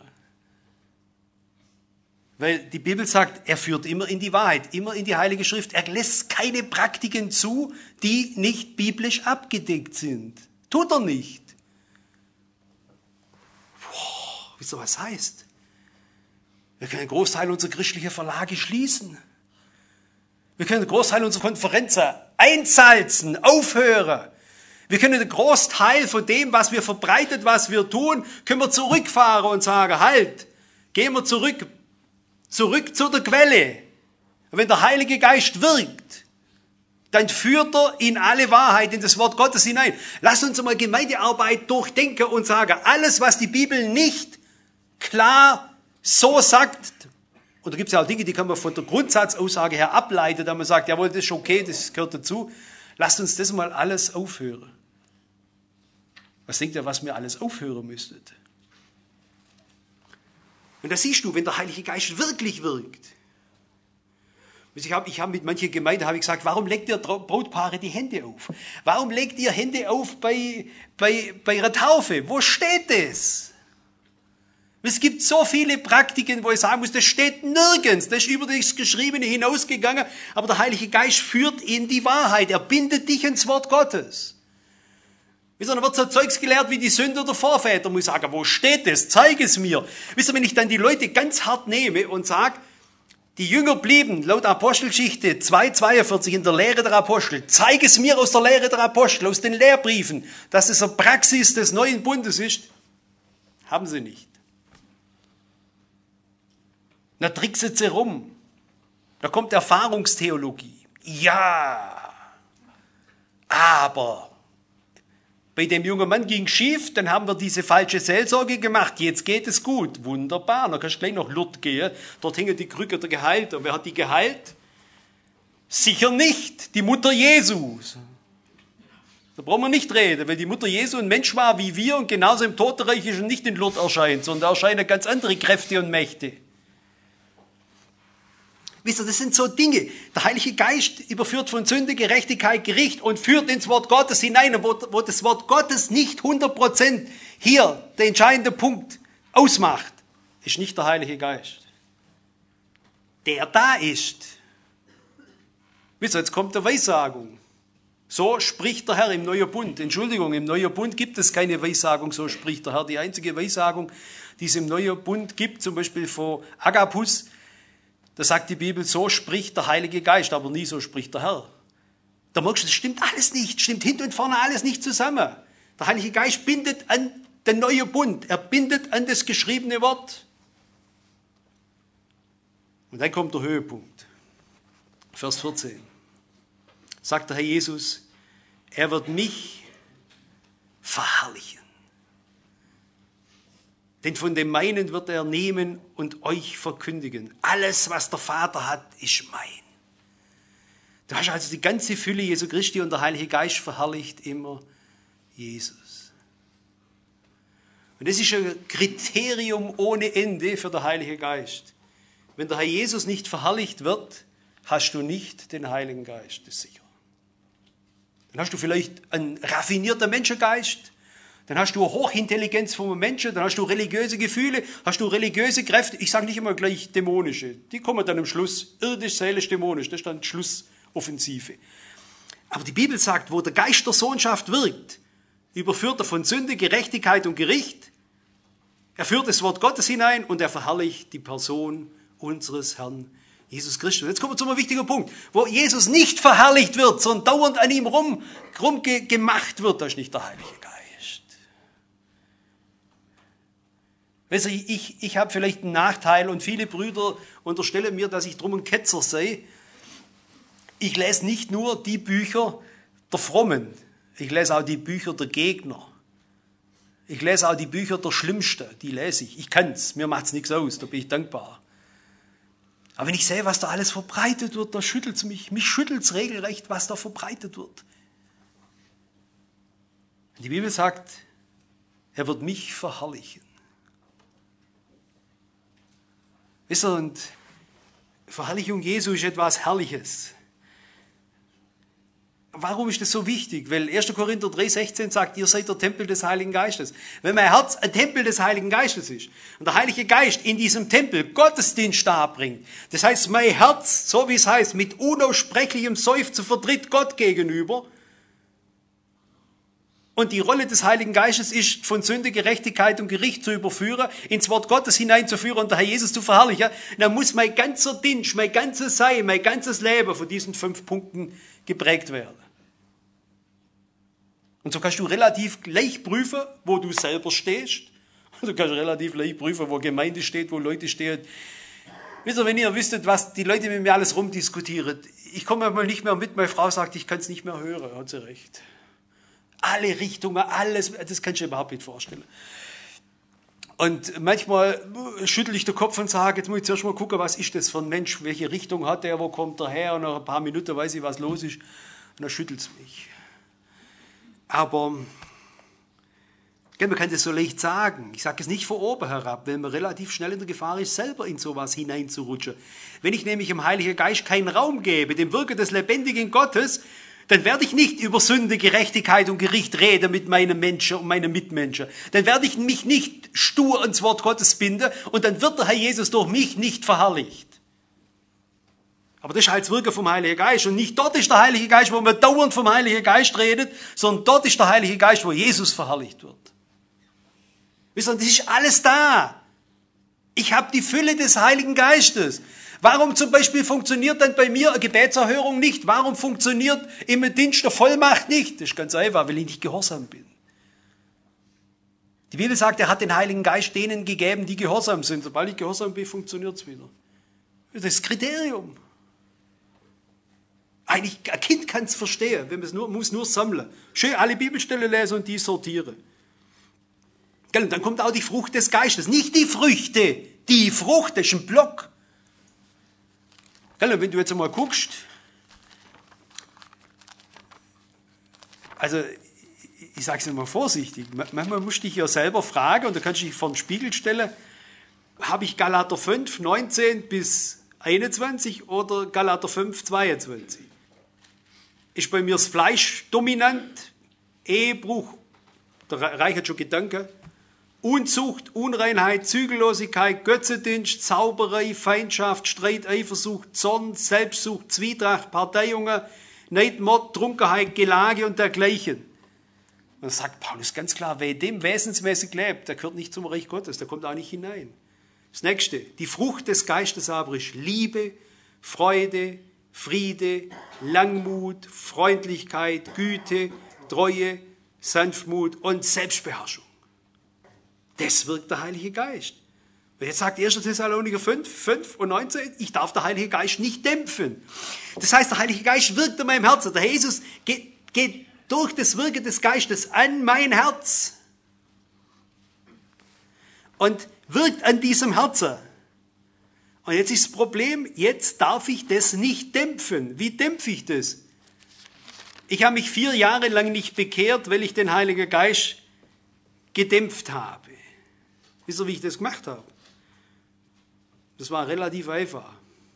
Weil die Bibel sagt, er führt immer in die Wahrheit, immer in die Heilige Schrift. Er lässt keine Praktiken zu, die nicht biblisch abgedeckt sind. Tut er nicht. Boah, wisst ihr, was das heißt? Wir können einen Großteil unserer christlichen Verlage schließen. Wir können einen Großteil unserer Konferenzen einsalzen, aufhören. Wir können einen Großteil von dem, was wir verbreitet, was wir tun, können wir zurückfahren und sagen, halt, gehen wir zurück, zurück zu der Quelle. Und wenn der Heilige Geist wirkt, dann führt er in alle Wahrheit, in das Wort Gottes hinein. Lass uns einmal Gemeindearbeit durchdenken und sagen, alles, was die Bibel nicht klar so sagt, und da gibt es ja auch Dinge, die kann man von der Grundsatzaussage her ableiten, da man sagt, jawohl, das ist okay, das gehört dazu. Lasst uns das mal alles aufhören. Was denkt ihr, was mir alles aufhören müsstet? Und da siehst du, wenn der Heilige Geist wirklich wirkt. Ich habe ich hab mit manchen Gemeinden habe ich gesagt, warum legt ihr Brautpaare die Hände auf? Warum legt ihr Hände auf bei, bei, bei ihrer Taufe? Wo steht das? Es gibt so viele Praktiken, wo ich sagen muss, das steht nirgends. Das ist über das Geschriebene hinausgegangen. Aber der Heilige Geist führt in die Wahrheit. Er bindet dich ins Wort Gottes. Wisst ihr, dann wird so Zeugs gelehrt wie die Sünde der Vorväter. Muss ich sagen, wo steht das? Zeig es mir. Wisst ihr, wenn ich dann die Leute ganz hart nehme und sage, die Jünger blieben laut Apostelgeschichte zwei zweiundvierzig in der Lehre der Apostel. Zeig es mir aus der Lehre der Apostel, aus den Lehrbriefen, dass es eine Praxis des neuen Bundes ist. Haben sie nicht. Da trickset sie rum. Da kommt Erfahrungstheologie. Ja, aber bei dem jungen Mann ging es schief, dann haben wir diese falsche Seelsorge gemacht. Jetzt geht es gut. Wunderbar. Dann kannst du gleich nach Lourdes gehen. Dort hängen die Krücken der geheilt. Und wer hat die geheilt? Sicher nicht die Mutter Jesu. Da brauchen wir nicht reden, weil die Mutter Jesu ein Mensch war wie wir und genauso im Totenreich ist und nicht in Lourdes erscheint, sondern da erscheinen ganz andere Kräfte und Mächte. Wisst ihr, das sind so Dinge. Der Heilige Geist überführt von Sünde, Gerechtigkeit, Gericht und führt ins Wort Gottes hinein. Und wo, wo das Wort Gottes nicht hundert Prozent hier der entscheidende Punkt ausmacht, ist nicht der Heilige Geist. Der da ist. Wisst ihr, jetzt kommt der Weissagung. So spricht der Herr im Neuen Bund. Entschuldigung, im Neuen Bund gibt es keine Weissagung, so spricht der Herr. Die einzige Weissagung, die es im Neuen Bund gibt, zum Beispiel von Agabus, da sagt die Bibel, so spricht der Heilige Geist, aber nie so spricht der Herr. Da merkst du, das stimmt alles nicht, stimmt hinten und vorne alles nicht zusammen. Der Heilige Geist bindet an den neuen Bund, er bindet an das geschriebene Wort. Und dann kommt der Höhepunkt. Vers vierzehn. Sagt der Herr Jesus, er wird mich verherrlichen. Denn von dem meinen wird er nehmen und euch verkündigen. Alles, was der Vater hat, ist mein. Du hast also die ganze Fülle Jesu Christi und der Heilige Geist verherrlicht immer Jesus. Und das ist ein Kriterium ohne Ende für den Heiligen Geist. Wenn der Herr Jesus nicht verherrlicht wird, hast du nicht den Heiligen Geist, das ist sicher. Dann hast du vielleicht einen raffinierten Menschengeist, dann hast du eine Hochintelligenz vom Menschen, dann hast du religiöse Gefühle, hast du religiöse Kräfte, ich sage nicht immer gleich dämonische, die kommen dann am Schluss, irdisch, seelisch, dämonisch, das ist dann die Schlussoffensive. Aber die Bibel sagt, wo der Geist der Sohnschaft wirkt, überführt er von Sünde, Gerechtigkeit und Gericht, er führt das Wort Gottes hinein und er verherrlicht die Person unseres Herrn Jesus Christus. Jetzt kommen wir zu einem wichtigen Punkt, wo Jesus nicht verherrlicht wird, sondern dauernd an ihm rum, rum ge, gemacht wird. Das ist nicht der Heilige Geist. Weißt du, ich, ich, ich habe vielleicht einen Nachteil und viele Brüder unterstellen mir, dass ich drum ein Ketzer sei. Ich lese nicht nur die Bücher der Frommen, ich lese auch die Bücher der Gegner. Ich lese auch die Bücher der Schlimmsten, die lese ich. Ich kann's, mir macht's nichts aus, da bin ich dankbar. Aber wenn ich sehe, was da alles verbreitet wird, da schüttelt's mich. Mich schüttelt's regelrecht, was da verbreitet wird. Die Bibel sagt, er wird mich verherrlichen. Wisst ihr, und Verherrlichung Jesu ist etwas Herrliches. Warum ist das so wichtig? Weil erster Korinther drei sechzehn sagt, ihr seid der Tempel des Heiligen Geistes. Wenn mein Herz ein Tempel des Heiligen Geistes ist und der Heilige Geist in diesem Tempel Gottesdienst darbringt, das heißt, mein Herz, so wie es heißt, mit unaussprechlichem Seufzen vertritt Gott gegenüber. Und die Rolle des Heiligen Geistes ist, von Sünde, Gerechtigkeit und Gericht zu überführen, ins Wort Gottes hineinzuführen und der Herr Jesus zu verherrlichen, dann muss mein ganzer Dienst, mein ganzes Sein, mein ganzes Leben von diesen fünf Punkten geprägt werden. Und so kannst du relativ leicht prüfen, wo du selber stehst. Du kannst relativ leicht prüfen, wo Gemeinde steht, wo Leute stehen. Wisst ihr, wenn ihr wüsstet, was die Leute mit mir alles rumdiskutieren, ich komme mal nicht mehr mit, meine Frau sagt, ich kann es nicht mehr hören, hat sie recht. Alle Richtungen, alles, das kannst du dir überhaupt nicht vorstellen. Und manchmal schüttel ich den Kopf und sage, jetzt muss ich zuerst mal gucken, was ist das für ein Mensch, welche Richtung hat der, wo kommt er her, und nach ein paar Minuten weiß ich, was los ist, und dann schüttelt es mich. Aber man kann das so leicht sagen. Ich sage es nicht von oben herab, weil man relativ schnell in der Gefahr ist, selber in sowas hineinzurutschen. Wenn ich nämlich dem Heiligen Geist keinen Raum gebe, dem Wirken des lebendigen Gottes, dann werde ich nicht über Sünde, Gerechtigkeit und Gericht reden mit meinen Menschen und meinen Mitmenschen. Dann werde ich mich nicht stur ans Wort Gottes binden und dann wird der Herr Jesus durch mich nicht verherrlicht. Aber das ist halt das Wirken vom Heiligen Geist. Und nicht dort ist der Heilige Geist, wo man dauernd vom Heiligen Geist redet, sondern dort ist der Heilige Geist, wo Jesus verherrlicht wird. Wisst ihr, das ist alles da. Ich habe die Fülle des Heiligen Geistes. Warum zum Beispiel funktioniert dann bei mir eine Gebetserhörung nicht? Warum funktioniert im Dienst der Vollmacht nicht? Das ist ganz einfach, weil ich nicht gehorsam bin. Die Bibel sagt, er hat den Heiligen Geist denen gegeben, die gehorsam sind. Sobald ich gehorsam bin, funktioniert es wieder. Das ist das Kriterium. Eigentlich, ein Kind kann es verstehen, wenn man es nur, muss nur sammeln. Schön alle Bibelstellen lesen und die sortieren. Und dann kommt auch die Frucht des Geistes. Nicht die Früchte, die Frucht, das ist ein Block. Und wenn du jetzt einmal guckst, also ich sage es immer vorsichtig, manchmal musst du dich ja selber fragen und da kannst du dich vor den Spiegel stellen, habe ich Galater fünf, neunzehn bis einundzwanzig oder Galater fünf, zweiundzwanzig? Ist bei mir das Fleisch dominant, Ehebruch, da reicht schon Gedanken, Unzucht, Unreinheit, Zügellosigkeit, Götzendienst, Zauberei, Feindschaft, Streit, Eifersucht, Zorn, Selbstsucht, Zwietracht, Parteiungen, Neid, Mord, Trunkenheit, Gelage und dergleichen. Und dann sagt Paulus ganz klar, wer dem wesensmäßig lebt, der gehört nicht zum Reich Gottes, der kommt auch nicht hinein. Das nächste, die Frucht des Geistes aber ist Liebe, Freude, Friede, Langmut, Freundlichkeit, Güte, Treue, Sanftmut und Selbstbeherrschung. Das wirkt der Heilige Geist. Und jetzt sagt erster Thessaloniker fünf, fünf und neunzehn, ich darf der Heilige Geist nicht dämpfen. Das heißt, der Heilige Geist wirkt in meinem Herzen. Der Jesus geht, geht durch das Wirken des Geistes an mein Herz und wirkt an diesem Herzen. Und jetzt ist das Problem, jetzt darf ich das nicht dämpfen. Wie dämpfe ich das? Ich habe mich vier Jahre lang nicht bekehrt, weil ich den Heiligen Geist gedämpft habe. Wisst ihr, wie ich das gemacht habe? Das war relativ einfach.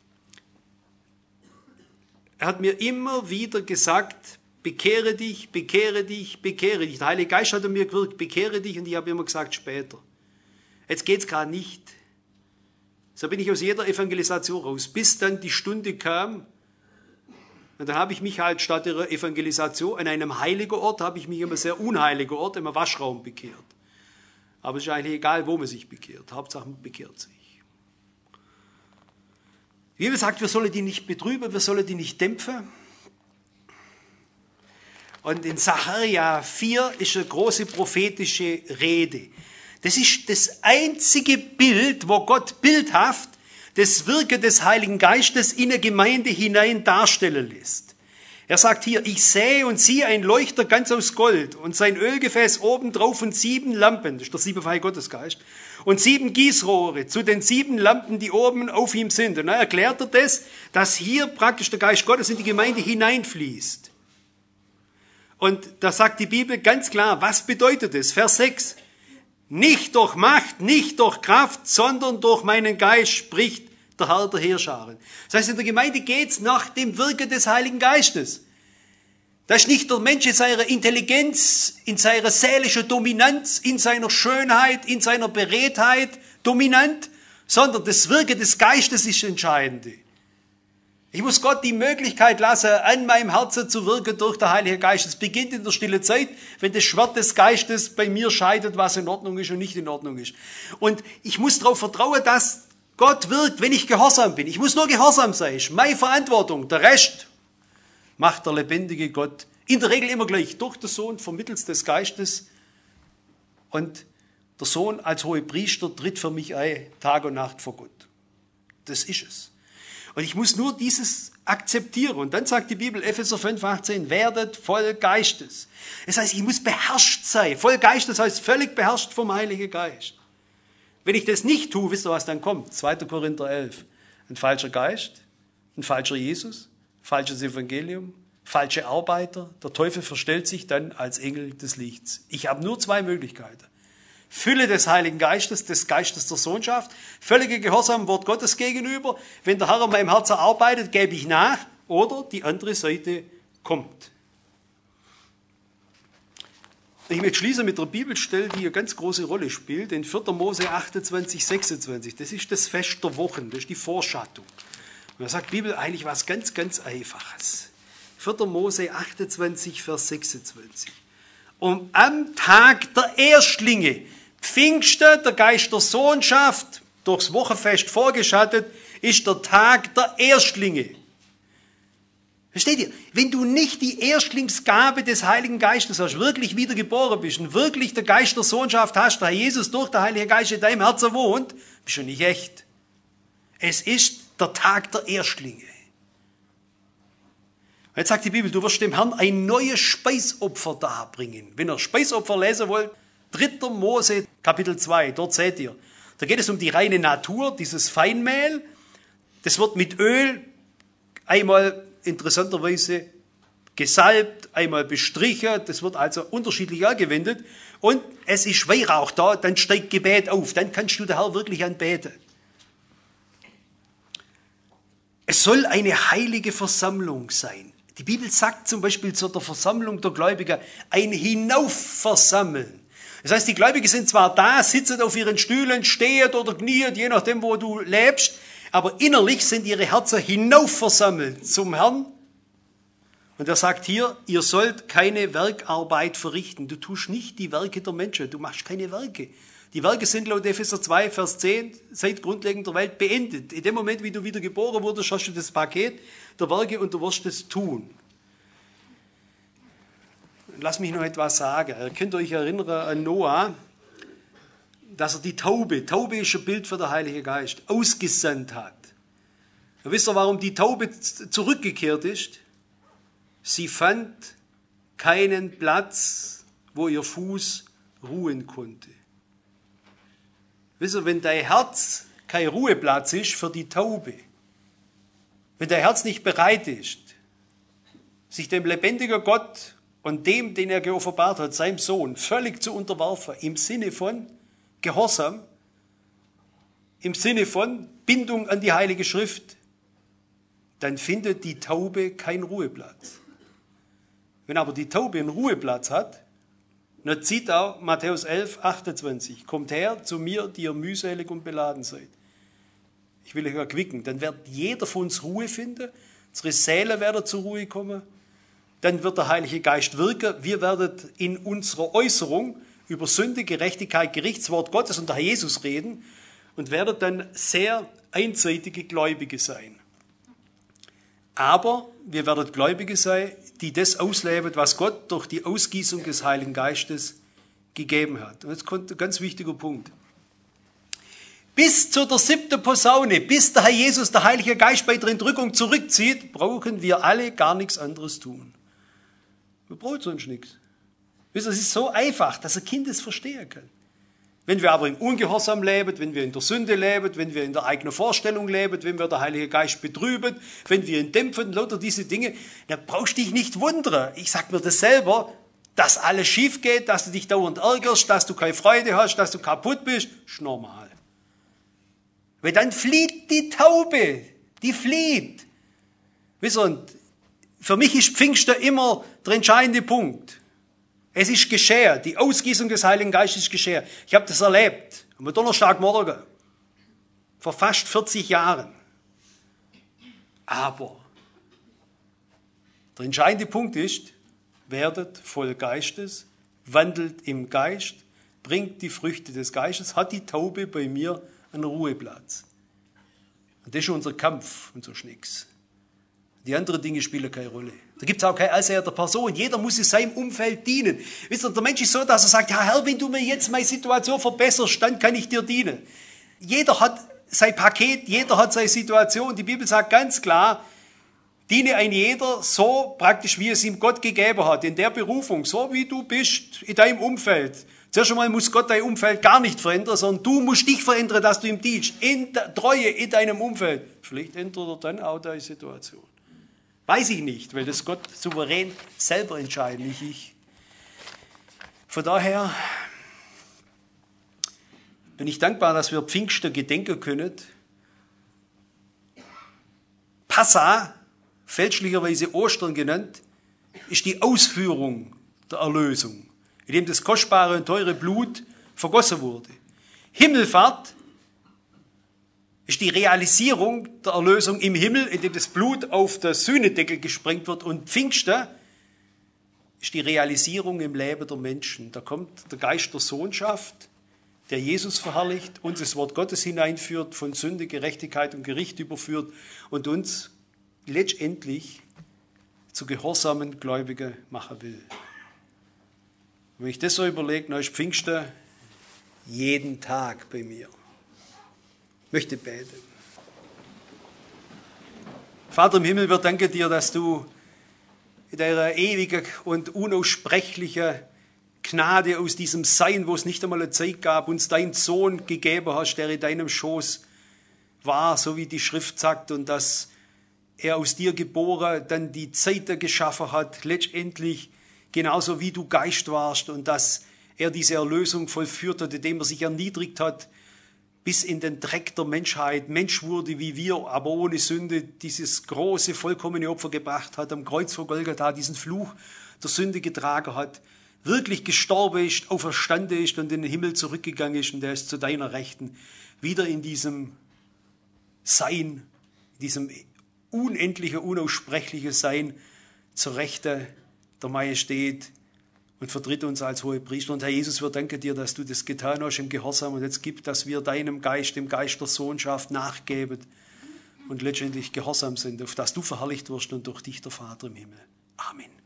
Er hat mir immer wieder gesagt, bekehre dich, bekehre dich, bekehre dich. Der Heilige Geist hat an mir gewirkt, bekehre dich, und ich habe immer gesagt, später. Jetzt geht es gerade nicht. So bin ich aus jeder Evangelisation raus, bis dann die Stunde kam. Und dann habe ich mich halt statt der Evangelisation an einem heiligen Ort, habe ich mich an einem sehr unheiligen Ort, im Waschraum bekehrt. Aber es ist eigentlich egal, wo man sich bekehrt. Hauptsache, man bekehrt sich. Die Die Bibel sagt, wir sollen die nicht betrüben, wir sollen die nicht dämpfen. Und in Sacharja vier ist eine große prophetische Rede. Das ist das einzige Bild, wo Gott bildhaft das Wirken des Heiligen Geistes in eine Gemeinde hinein darstellen lässt. Er sagt hier, ich sähe und siehe ein Leuchter ganz aus Gold und sein Ölgefäß obendrauf und sieben Lampen, das ist der siebenfache Gottesgeist, und sieben Gießrohre zu den sieben Lampen, die oben auf ihm sind. Und dann erklärt er das, dass hier praktisch der Geist Gottes in die Gemeinde hineinfließt. Und da sagt die Bibel ganz klar, was bedeutet es? Vers sechs. Nicht durch Macht, nicht durch Kraft, sondern durch meinen Geist spricht der Herr der Heerscharen. Das heißt, in der Gemeinde geht's nach dem Wirken des Heiligen Geistes. Das ist nicht der Mensch in seiner Intelligenz, in seiner seelischen Dominanz, in seiner Schönheit, in seiner Beredtheit dominant, sondern das Wirken des Geistes ist das Entscheidende. Ich muss Gott die Möglichkeit lassen, an meinem Herzen zu wirken durch den Heiligen Geist. Es beginnt in der stillen Zeit, wenn das Schwert des Geistes bei mir scheidet, was in Ordnung ist und nicht in Ordnung ist. Und ich muss darauf vertrauen, dass Gott wirkt, wenn ich gehorsam bin. Ich muss nur gehorsam sein. Das ist meine Verantwortung. Der Rest macht der lebendige Gott. In der Regel immer gleich durch den Sohn vermittels des Geistes. Und der Sohn als Hohepriester tritt für mich ein, Tag und Nacht vor Gott. Das ist es. Und ich muss nur dieses akzeptieren. Und dann sagt die Bibel, Epheser fünf, achtzehn, werdet voll Geistes. Das heißt, ich muss beherrscht sein. Voll Geistes heißt völlig beherrscht vom Heiligen Geist. Wenn ich das nicht tue, wisst ihr, was dann kommt? zweiter Korinther elf. Ein falscher Geist, ein falscher Jesus, falsches Evangelium, falsche Arbeiter. Der Teufel verstellt sich dann als Engel des Lichts. Ich habe nur zwei Möglichkeiten. Fülle des Heiligen Geistes, des Geistes der Sohnschaft, völlige Gehorsam Wort Gottes gegenüber. Wenn der Herr an meinem Herzen arbeitet, gebe ich nach. Oder die andere Seite kommt. Ich möchte schließen mit der Bibelstelle, die eine ganz große Rolle spielt, in vierter Mose achtundzwanzig, sechsundzwanzig. Das ist das Fest der Wochen, das ist die Vorschattung. Und da sagt die Bibel eigentlich was ganz, ganz Einfaches. vierter Mose achtundzwanzig, Vers sechsundzwanzig. Und am Tag der Erstlinge, Pfingsten, der Geist der Sohnschaft, durchs Wochenfest vorgeschattet, ist der Tag der Erstlinge. Versteht ihr? Wenn du nicht die Erstlingsgabe des Heiligen Geistes hast, wirklich wiedergeboren bist und wirklich der Geist der Sohnschaft hast, da Jesus durch den Heiligen Geist in deinem Herzen wohnt, bist du nicht echt. Es ist der Tag der Erstlinge. Jetzt sagt die Bibel, du wirst dem Herrn ein neues Speisopfer darbringen. Wenn ihr Speisopfer lesen wollt, dritter Mose, Kapitel zwei, dort seht ihr. Da geht es um die reine Natur, dieses Feinmehl. Das wird mit Öl einmal interessanterweise gesalbt, einmal bestrichen. Das wird also unterschiedlich angewendet. Und es ist Weihrauch da, dann steigt Gebet auf. Dann kannst du den Herrn wirklich anbeten. Es soll eine heilige Versammlung sein. Die Bibel sagt zum Beispiel zu der Versammlung der Gläubigen ein Hinaufversammeln. Das heißt, die Gläubigen sind zwar da, sitzen auf ihren Stühlen, stehen oder knien, je nachdem, wo du lebst, aber innerlich sind ihre Herzen hinaufversammelt zum Herrn. Und er sagt hier, ihr sollt keine Werkarbeit verrichten. Du tust nicht die Werke der Menschen, du machst keine Werke. Die Werke sind laut Epheser zwei, Vers zehn, seit Grundlegung der Welt beendet. In dem Moment, wie du wieder geboren wurdest, hast du das Paket der Werke und du wirst es tun. Lass mich noch etwas sagen. Ihr könnt euch erinnern an Noah, dass er die Taube, Taube ist ein Bild für den Heiligen Geist, ausgesandt hat. Und wisst ihr, warum die Taube zurückgekehrt ist? Sie fand keinen Platz, wo ihr Fuß ruhen konnte. Wisst ihr, wenn dein Herz kein Ruheplatz ist für die Taube, wenn dein Herz nicht bereit ist, sich dem lebendigen Gott und dem, den er geoffenbart hat, seinem Sohn, völlig zu unterwerfen, im Sinne von Gehorsam, im Sinne von Bindung an die Heilige Schrift, dann findet die Taube keinen Ruheplatz. Wenn aber die Taube einen Ruheplatz hat, dann zieht auch Matthäus elf, achtundzwanzig. Kommt her zu mir, die ihr mühselig und beladen seid. Ich will euch erquicken. Dann wird jeder von uns Ruhe finden. Unsere Seele werden zur Ruhe kommen. Dann wird der Heilige Geist wirken. Wir werden in unserer Äußerung über Sünde, Gerechtigkeit, Gerichtswort Gottes und der Herr Jesus reden und werden dann sehr einseitige Gläubige sein. Aber wir werden Gläubige sein, die das ausleben, was Gott durch die Ausgießung des Heiligen Geistes gegeben hat. Und jetzt kommt ein ganz wichtiger Punkt. Bis zu der siebten Posaune, bis der Herr Jesus, der Heilige Geist bei der Entrückung zurückzieht, brauchen wir alle gar nichts anderes tun. Wir brauchen sonst nichts. Es ist so einfach, dass ein Kind es verstehen kann. Wenn wir aber im Ungehorsam leben, wenn wir in der Sünde leben, wenn wir in der eigenen Vorstellung leben, wenn wir der Heilige Geist betrüben, wenn wir ihn dämpfen, lauter diese Dinge, dann brauchst du dich nicht wundern. Ich sag mir das selber, dass alles schief geht, dass du dich dauernd ärgerst, dass du keine Freude hast, dass du kaputt bist, ist normal. Weil dann flieht die Taube, die flieht. Wisst ihr, und für mich ist Pfingsten immer der entscheidende Punkt. Es ist geschehen, die Ausgießung des Heiligen Geistes ist geschehen. Ich habe das erlebt, am Donnerstagmorgen, vor fast vierzig Jahren. Aber der entscheidende Punkt ist, werdet voll Geistes, wandelt im Geist, bringt die Früchte des Geistes, hat die Taube bei mir einen Ruheplatz. Und das ist unser Kampf und so nix. Die anderen Dinge spielen keine Rolle. Da gibt es auch keine Ansehen der Person. Jeder muss in seinem Umfeld dienen. Wisst ihr, der Mensch ist so, dass er sagt, ja Herr, wenn du mir jetzt meine Situation verbesserst, dann kann ich dir dienen. Jeder hat sein Paket, jeder hat seine Situation. Die Bibel sagt ganz klar, diene ein jeder so praktisch, wie es ihm Gott gegeben hat, in der Berufung, so wie du bist in deinem Umfeld. Zuerst einmal muss Gott dein Umfeld gar nicht verändern, sondern du musst dich verändern, dass du ihm dienst. In der Treue in deinem Umfeld. Vielleicht ändert er dann auch deine Situation. Weiß ich nicht, weil das Gott souverän selber entscheidet, nicht ich. Von daher bin ich dankbar, dass wir Pfingsten gedenken können. Passa, fälschlicherweise Ostern genannt, ist die Ausführung der Erlösung, in dem das kostbare und teure Blut vergossen wurde. Himmelfahrt ist die Realisierung der Erlösung im Himmel, in dem das Blut auf der Sühnedeckel gesprengt wird. Und Pfingsten ist die Realisierung im Leben der Menschen. Da kommt der Geist der Sohnschaft, der Jesus verherrlicht, uns das Wort Gottes hineinführt, von Sünde, Gerechtigkeit und Gericht überführt und uns letztendlich zu gehorsamen Gläubigen machen will. Wenn ich das so überlege, dann ist Pfingsten jeden Tag bei mir. Ich möchte beten. Vater im Himmel, wir danken dir, dass du in deiner ewigen und unaussprechlichen Gnade aus diesem Sein, wo es nicht einmal eine Zeit gab, uns deinen Sohn gegeben hast, der in deinem Schoß war, so wie die Schrift sagt, und dass er aus dir geboren dann die Zeiten geschaffen hat, letztendlich genauso wie du Geist warst, und dass er diese Erlösung vollführt hat, indem er sich erniedrigt hat, bis in den Dreck der Menschheit, Mensch wurde wie wir, aber ohne Sünde, dieses große, vollkommene Opfer gebracht hat, am Kreuz vor Golgatha diesen Fluch der Sünde getragen hat, wirklich gestorben ist, auferstanden ist und in den Himmel zurückgegangen ist, und der ist zu deiner Rechten wieder in diesem Sein, in diesem unendliche, unaussprechliche Sein zur Rechten der Majestät und vertritt uns als Hohepriester. Und Herr Jesus, wir danken dir, dass du das getan hast im Gehorsam, und jetzt gib, dass wir deinem Geist, dem Geist der Sohnschaft nachgeben und letztendlich gehorsam sind, auf dass du verherrlicht wirst und durch dich der Vater im Himmel. Amen.